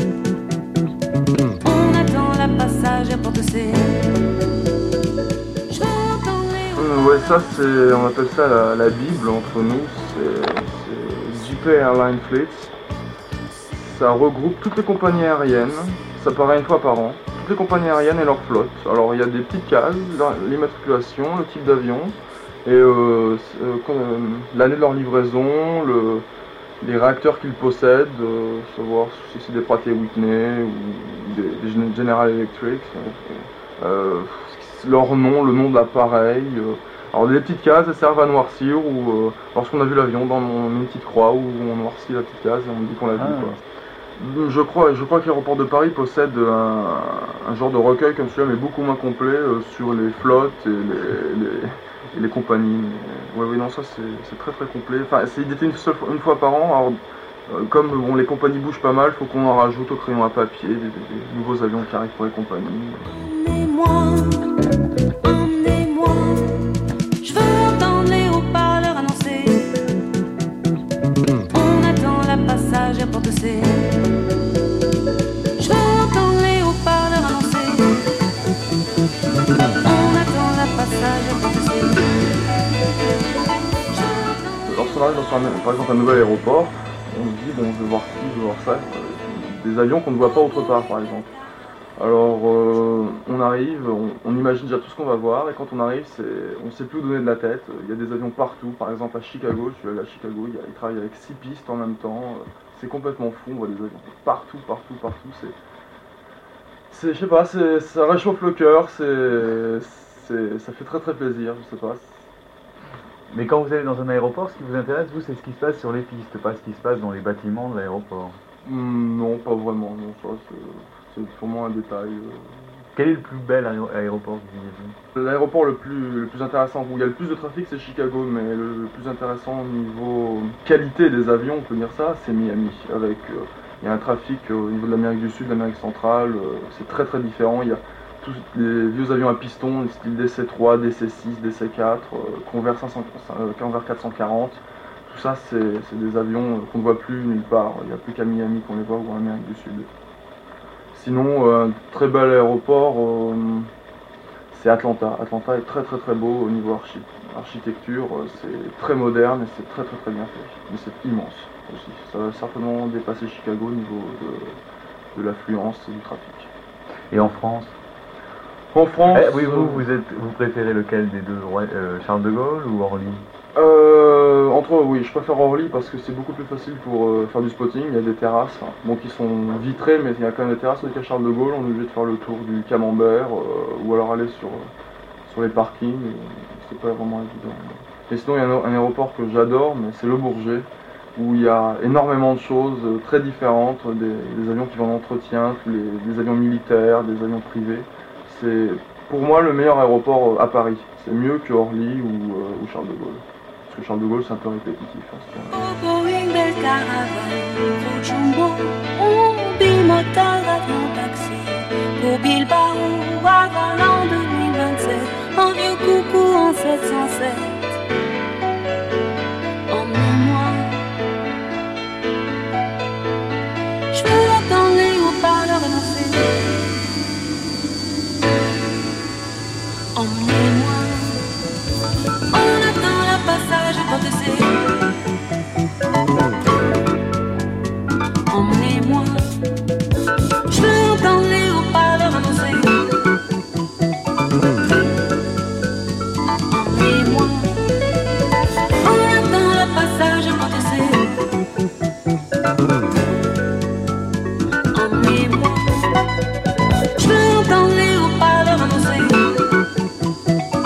On attend la passage à Porte-C. Je veux entendre les Ouais, ça c'est, on appelle ça la Bible entre nous, c'est JP Airline Fleet. Ça regroupe toutes les compagnies aériennes, ça paraît une fois par an, toutes les compagnies aériennes et leur flotte. Alors il y a des petites cases, l'immatriculation, le type d'avion, et l'année de leur livraison, les réacteurs qu'ils possèdent, savoir si c'est des Pratt & Whitney ou des General Electric, leur nom, le nom de l'appareil. Alors des petites cases, elles servent à noircir, ou lorsqu'on a vu l'avion, on met une petite croix où on noircit la petite case et on dit qu'on l'a vu. Quoi. Je crois que l'aéroport de Paris possède un genre de recueil comme celui-là, mais beaucoup moins complet sur les flottes et les compagnies. Oui, non, ça c'est très très complet. Enfin, c'est édité une fois par an. Alors, comme bon, les compagnies bougent pas mal, il faut qu'on en rajoute au crayon à papier des nouveaux avions qui arrivent pour les compagnies. Emmenez-moi, je veux entendre les haut-parleurs annoncer. On attend la passage à Porte-C. Je veux entendre les haut-parleurs annoncer. On attend la passage à Porte-C. Lorsqu'on arrive dans par exemple un nouvel aéroport, on se dit bon, je veux voir ci, je veux voir ça. Des avions qu'on ne voit pas autre part par exemple. Alors on arrive, on imagine déjà tout ce qu'on va voir, et quand on arrive, on ne sait plus où donner de la tête. Il y a des avions partout, par exemple à Chicago, je suis allé à Chicago, ils travaillent avec 6 pistes en même temps, c'est complètement fou, on voit des avions partout, je sais pas, ça réchauffe le cœur, ça fait très très plaisir, je sais pas. Mais quand vous allez dans un aéroport, ce qui vous intéresse, vous, c'est ce qui se passe sur les pistes, pas ce qui se passe dans les bâtiments de l'aéroport. Non, pas vraiment, non, ça c'est sûrement un détail. Quel est le plus bel aéroport que vous avez vu? L'aéroport le plus intéressant, où il y a le plus de trafic, c'est Chicago, mais le plus intéressant au niveau qualité des avions, on peut dire ça, c'est Miami. Il y a un trafic au niveau de l'Amérique du Sud, de l'Amérique centrale, c'est très très différent. Il y a tous les vieux avions à piston, style DC-3, DC-6, DC-4, Convair 440. Tout ça, c'est des avions qu'on ne voit plus nulle part. Il n'y a plus qu'à Miami qu'on les voit, ou en Amérique du Sud. Sinon, un très bel aéroport, c'est Atlanta. Atlanta est très très très beau au niveau architecture. C'est très moderne et c'est très très très bien fait. Mais c'est immense aussi. Ça va certainement dépasser Chicago au niveau de l'affluence et du trafic. Et en France? En France, oui, vous préférez lequel des deux, Charles de Gaulle ou Orly? Oui, je préfère Orly parce que c'est beaucoup plus facile pour faire du spotting. Il y a des terrasses, qui sont vitrées, mais il y a quand même des terrasses. Avec Charles de Gaulle, on est obligé de faire le tour du Camembert ou alors aller sur les parkings. C'est pas vraiment évident. Et sinon, il y a un aéroport que j'adore, mais c'est Le Bourget, où il y a énormément de choses très différentes, des avions qui vont en entretien, des avions militaires, des avions privés. C'est pour moi le meilleur aéroport à Paris. C'est mieux que Orly ou Charles de Gaulle. Parce que Charles de Gaulle c'est un peu répétitif. Pour une belle caravane, pour Jumbo, on bimoteur avion taxi. Pour Bilbao, Havane en 2027, un vieux coucou en 707. Emmenez-moi, je veux entendre les haut-parleurs annoncer. Emmenez-moi, on attend le passage à Porte-C. Emmenez-moi, je veux entendre les haut-parleurs annoncer. Emmenez-moi, on attend le passage à Porte-C. Emmenez-moi, je veux entendre les haut-parleurs annoncer.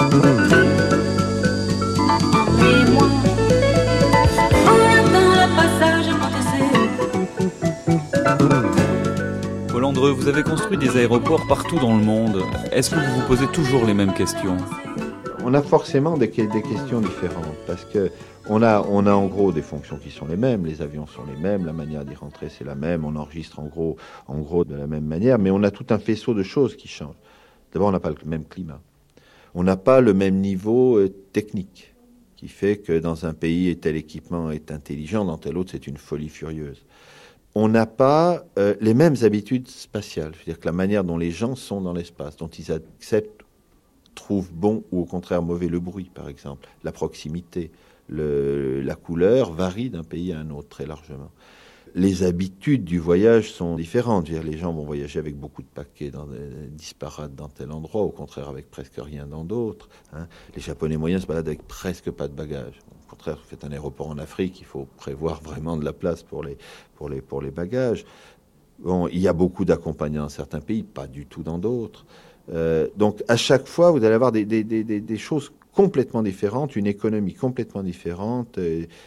Dreux, vous avez construit des aéroports partout dans le monde. Est-ce que vous vous posez toujours les mêmes questions ? On a forcément des questions différentes parce que on a en gros des fonctions qui sont les mêmes, les avions sont les mêmes, la manière d'y rentrer c'est la même, on enregistre en gros de la même manière, mais on a tout un faisceau de choses qui changent. D'abord, on n'a pas le même climat. On n'a pas le même niveau technique qui fait que dans un pays, tel équipement est intelligent, dans tel autre, c'est une folie furieuse. On n'a pas les mêmes habitudes spatiales. C'est-à-dire que la manière dont les gens sont dans l'espace, dont ils acceptent, trouvent bon ou au contraire mauvais le bruit, par exemple, la proximité, la couleur varie d'un pays à un autre très largement. Les habitudes du voyage sont différentes. Les gens vont voyager avec beaucoup de paquets disparates dans tel endroit, au contraire avec presque rien dans d'autres. Les Japonais moyens se baladent avec presque pas de bagages. Au contraire, vous faites un aéroport en Afrique, il faut prévoir vraiment de la place pour les bagages. Bon, il y a beaucoup d'accompagnants dans certains pays, pas du tout dans d'autres. Donc à chaque fois, vous allez avoir des choses complètement différentes, une économie complètement différente.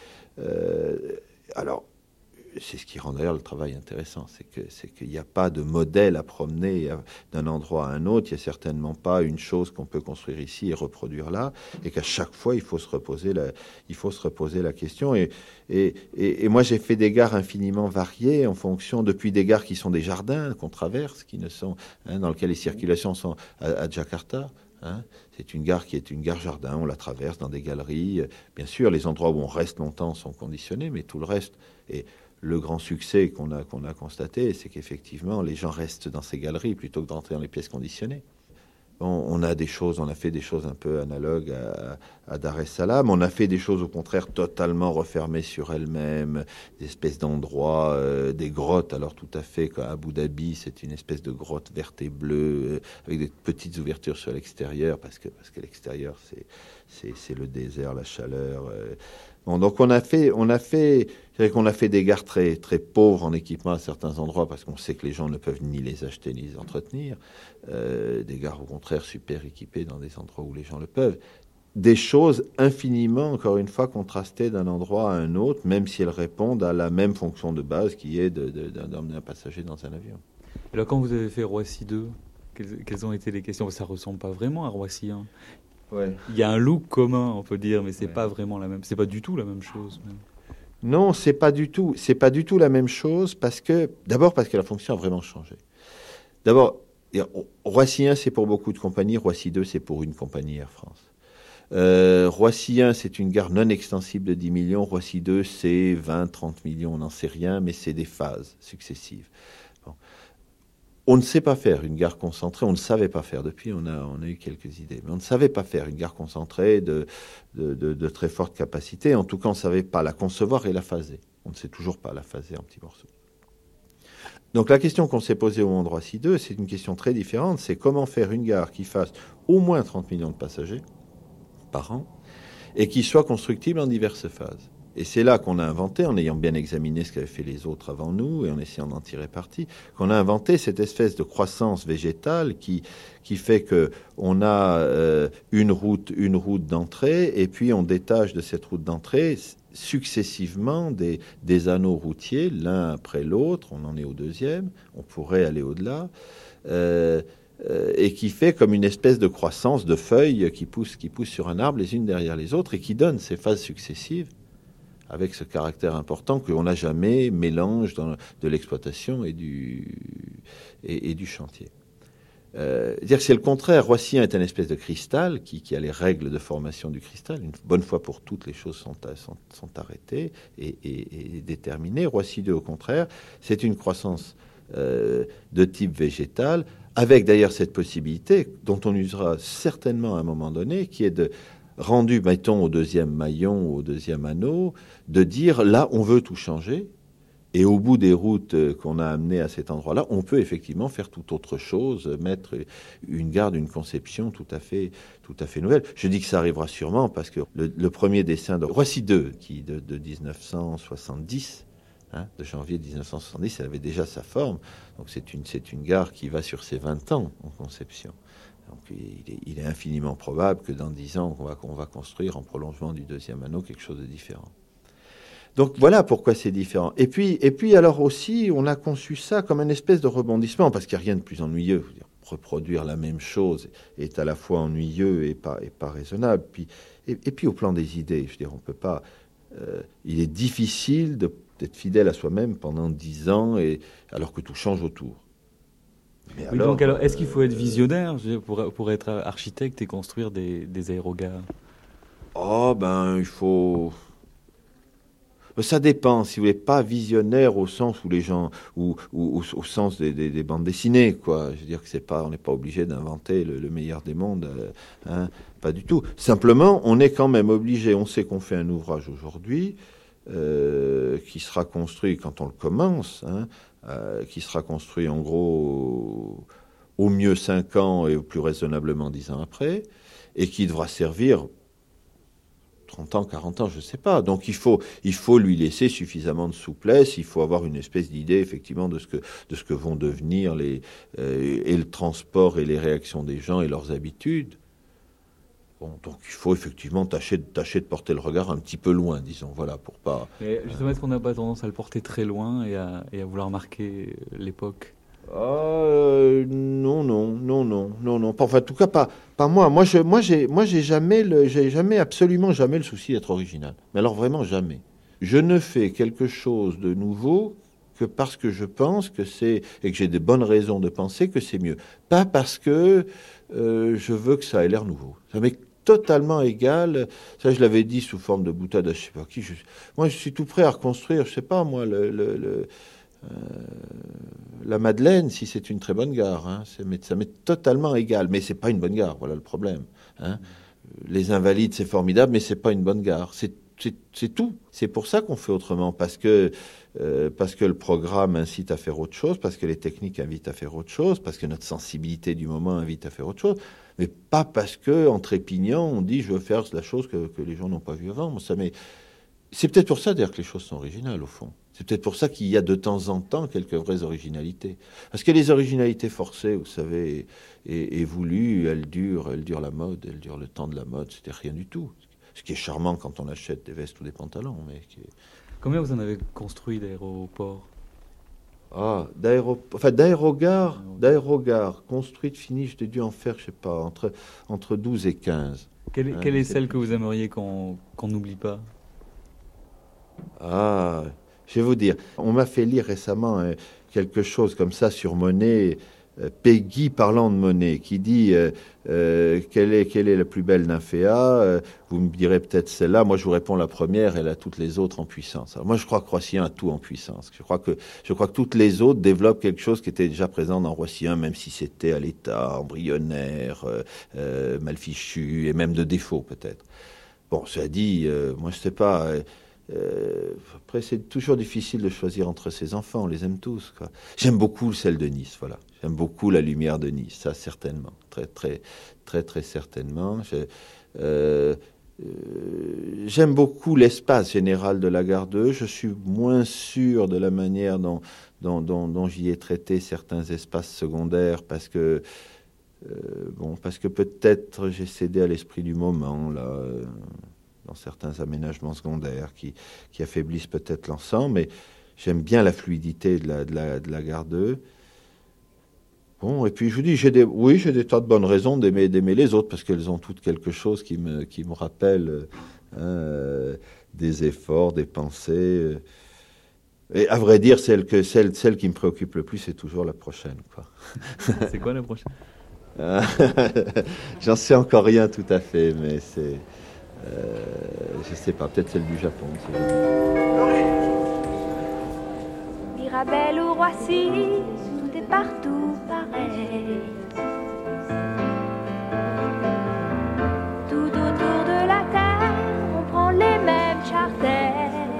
Alors, c'est ce qui rend d'ailleurs le travail intéressant, c'est qu'il n'y a pas de modèle à promener d'un endroit à un autre. Il n'y a certainement pas une chose qu'on peut construire ici et reproduire là, et qu'à chaque fois il faut se reposer la question. Et moi j'ai fait des gares infiniment variées en fonction, depuis des gares qui sont des jardins qu'on traverse, qui ne sont dans lesquels les circulations sont à Jakarta. C'est une gare qui est une gare jardin, on la traverse dans des galeries. Bien sûr, les endroits où on reste longtemps sont conditionnés, mais tout le reste. Et le grand succès qu'on a constaté, c'est qu'effectivement, les gens restent dans ces galeries plutôt que d'entrer dans les pièces conditionnées. On a fait des choses un peu analogues à Dar es Salaam. On a fait des choses au contraire totalement refermées sur elles-mêmes, des espèces d'endroits, des grottes. Alors tout à fait, à Abu Dhabi, c'est une espèce de grotte verte et bleue avec des petites ouvertures sur l'extérieur parce que l'extérieur c'est le désert, la chaleur. Bon, donc on a fait des gares très très pauvres en équipement à certains endroits parce qu'on sait que les gens ne peuvent ni les acheter ni les entretenir. Des gares au contraire super équipées dans des endroits où les gens le peuvent. Des choses infiniment, encore une fois, contrastées d'un endroit à un autre, même si elles répondent à la même fonction de base qui est d'emmener un passager dans un avion. Et là, quand vous avez fait Roissy 2, quelles ont été les questions ? Ça ressemble pas vraiment à Roissy 1. Ouais. Il y a un look commun, on peut dire, mais c'est pas vraiment la même. C'est pas du tout la même chose. Même. Non, c'est pas du tout la même chose d'abord parce que la fonction a vraiment changé. D'abord, Roissy 1, c'est pour beaucoup de compagnies. Roissy 2, c'est pour une compagnie Air France. Roissy 1, c'est une gare non extensible de 10 millions. Roissy 2, c'est 20, 30 millions, on n'en sait rien, mais c'est des phases successives. Bon. On ne sait pas faire une gare concentrée, on ne savait pas faire. Depuis, on a eu quelques idées, mais on ne savait pas faire une gare concentrée de très forte capacité. En tout cas, on ne savait pas la concevoir et la phaser. On ne sait toujours pas la phaser en petits morceaux. Donc la question qu'on s'est posée au moment de Roissy 2, c'est une question très différente. C'est comment faire une gare qui fasse au moins 30 millions de passagers par an et qui soit constructible en diverses phases. Et c'est là qu'on a inventé, en ayant bien examiné ce qu'avaient fait les autres avant nous et en essayant d'en tirer parti, qu'on a inventé cette espèce de croissance végétale qui fait qu'on a une route d'entrée et puis on détache de cette route d'entrée successivement des anneaux routiers, l'un après l'autre. On en est au deuxième, on pourrait aller au-delà. Et qui fait comme une espèce de croissance de feuilles qui poussent sur un arbre les unes derrière les autres et qui donne ces phases successives avec ce caractère important qu'on n'a jamais mélange de l'exploitation et du chantier. Dire que c'est le contraire. Roissy 1 est une espèce de cristal qui a les règles de formation du cristal. Une bonne fois pour toutes, les choses sont arrêtées et déterminées. Roissy 2, au contraire, c'est une croissance de type végétal, avec d'ailleurs cette possibilité, dont on usera certainement à un moment donné, qui est de rendu, mettons, au deuxième maillon, au deuxième anneau, de dire, là, on veut tout changer, et au bout des routes qu'on a amenées à cet endroit-là, on peut effectivement faire tout autre chose, mettre une gare d'une conception tout à fait nouvelle. Je dis que ça arrivera sûrement, parce que le premier dessin de Roissy 2, qui de 1970, de janvier 1970, elle avait déjà sa forme, donc c'est une gare qui va sur ses 20 ans en conception. Donc il est infiniment probable que dans 10 ans, on va construire en prolongement du deuxième anneau quelque chose de différent. Donc voilà pourquoi c'est différent. Et puis alors aussi, on a conçu ça comme une espèce de rebondissement, parce qu'il n'y a rien de plus ennuyeux. Je veux dire, reproduire la même chose est à la fois ennuyeux et pas raisonnable. Et puis au plan des idées, je veux dire, on peut pas. Il est difficile d'être fidèle à soi-même pendant 10 ans, alors que tout change autour. Mais alors, est-ce qu'il faut être visionnaire pour être architecte et construire des aérogares? Oh ben, il faut. Ça dépend. Si vous voulez, pas visionnaire au sens où les gens, ou au sens des bandes dessinées, quoi. Je veux dire que c'est pas, on n'est pas obligé d'inventer le meilleur des mondes, hein, pas du tout. Simplement, on est quand même obligé. On sait qu'on fait un ouvrage aujourd'hui qui sera construit quand on le commence, hein, qui sera construit en gros au mieux 5 ans et au plus raisonnablement 10 ans après, et qui devra servir 30 ans, 40 ans, je ne sais pas. Donc il faut lui laisser suffisamment de souplesse, il faut avoir une espèce d'idée effectivement de ce que vont devenir et le transport et les réactions des gens et leurs habitudes. Bon, donc il faut effectivement tâcher de porter le regard un petit peu loin, disons, voilà, pour pas... Mais justement, est-ce qu'on n'a pas tendance à le porter très loin et à vouloir marquer l'époque? Non. Enfin, en tout cas, pas moi. Moi, j'ai jamais, absolument jamais le souci d'être original. Mais alors vraiment jamais. Je ne fais quelque chose de nouveau que parce que je pense que c'est, et que j'ai des bonnes raisons de penser que c'est mieux. Pas parce que je veux que ça ait l'air nouveau. Ça m'est totalement égal. Ça, je l'avais dit sous forme de boutade à je sais pas qui. Moi, je suis tout prêt à reconstruire, je sais pas moi, la Madeleine, si c'est une très bonne gare, hein, ça m'est totalement égal, mais c'est pas une bonne gare, voilà le problème. Hein. Les Invalides, c'est formidable, mais c'est pas une bonne gare. C'est tout. C'est pour ça qu'on fait autrement, parce que le programme incite à faire autre chose, parce que les techniques invitent à faire autre chose, parce que notre sensibilité du moment invite à faire autre chose, mais pas parce que en trépignant on dit je veux faire la chose que les gens n'ont pas vue avant. C'est peut-être pour ça d'ailleurs que les choses sont originales au fond. C'est peut-être pour ça qu'il y a de temps en temps quelques vraies originalités. Parce que les originalités forcées, vous savez, et voulues, elles durent la mode, elles durent le temps de la mode, c'était rien du tout. Ce qui est charmant quand on achète des vestes ou des pantalons. Mais Combien vous en avez construit d'aéroports? D'aérogares, construites, finies, je dû en faire, je sais pas, entre 12 et 15. Quelle est celle que vous aimeriez qu'on n'oublie pas? Je vais vous dire, on m'a fait lire récemment quelque chose comme ça sur Monet, Peggy parlant de Monet, qui dit quelle est la plus belle nymphéa? Vous me direz peut-être celle-là. Moi, je vous réponds la première, elle a toutes les autres en puissance. Alors, moi, je crois que Roissien a tout en puissance. Je crois que toutes les autres développent quelque chose qui était déjà présent dans Roissien, même si c'était à l'état embryonnaire, mal fichu, et même de défaut peut-être. Bon, cela dit, moi, je sais pas... après, c'est toujours difficile de choisir entre ses enfants. On les aime tous, quoi. J'aime beaucoup celle de Nice, voilà. J'aime beaucoup la lumière de Nice, ça certainement, très certainement. J'aime beaucoup l'espace général de la gare 2. Je suis moins sûr de la manière dont j'y ai traité certains espaces secondaires parce que peut-être j'ai cédé à l'esprit du moment là. Dans certains aménagements secondaires qui affaiblissent peut-être l'ensemble, mais j'aime bien la fluidité de la gare 2. Bon, et puis je vous dis, j'ai des tas de bonnes raisons d'aimer les autres, parce qu'elles ont toutes quelque chose qui me rappelle des efforts, des pensées. Et à vrai dire, celle qui me préoccupe le plus, c'est toujours la prochaine, quoi. C'est quoi la prochaine? J'en sais encore rien tout à fait, mais c'est... je sais pas, peut-être celle du Japon. Mirabel ou Roissy, tout est partout pareil. Tout autour de la terre, on prend les mêmes charters.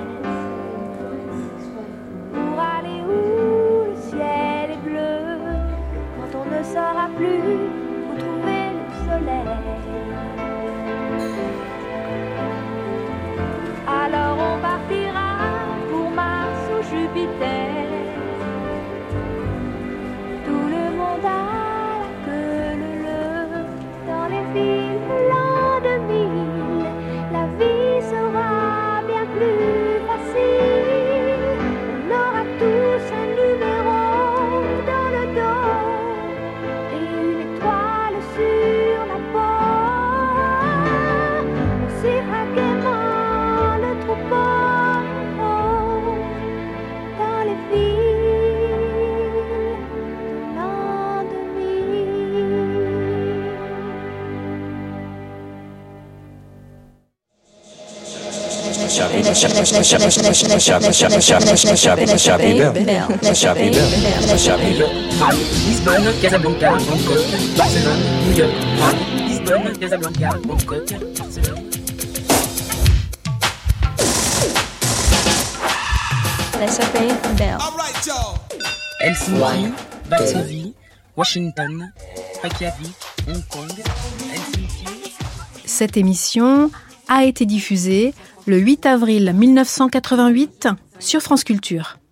Pour aller où le ciel est bleu, quand on ne saura plus où trouver le soleil. Alors on partira pour Mars ou Jupiter. Tout le monde a la queue leu dans les films l'an 2000. La vie sera bien plus facile. Lisbonne, Casablanca, Bangkok, Barcelone, New York. Lisbonne, Casablanca, Bangkok, Barcelone. Helsinki, Varsovie, Washington, Reykjavik, Hong Kong, Helsinki. Cette émission a été diffusée le 8 avril 1988 sur France Culture.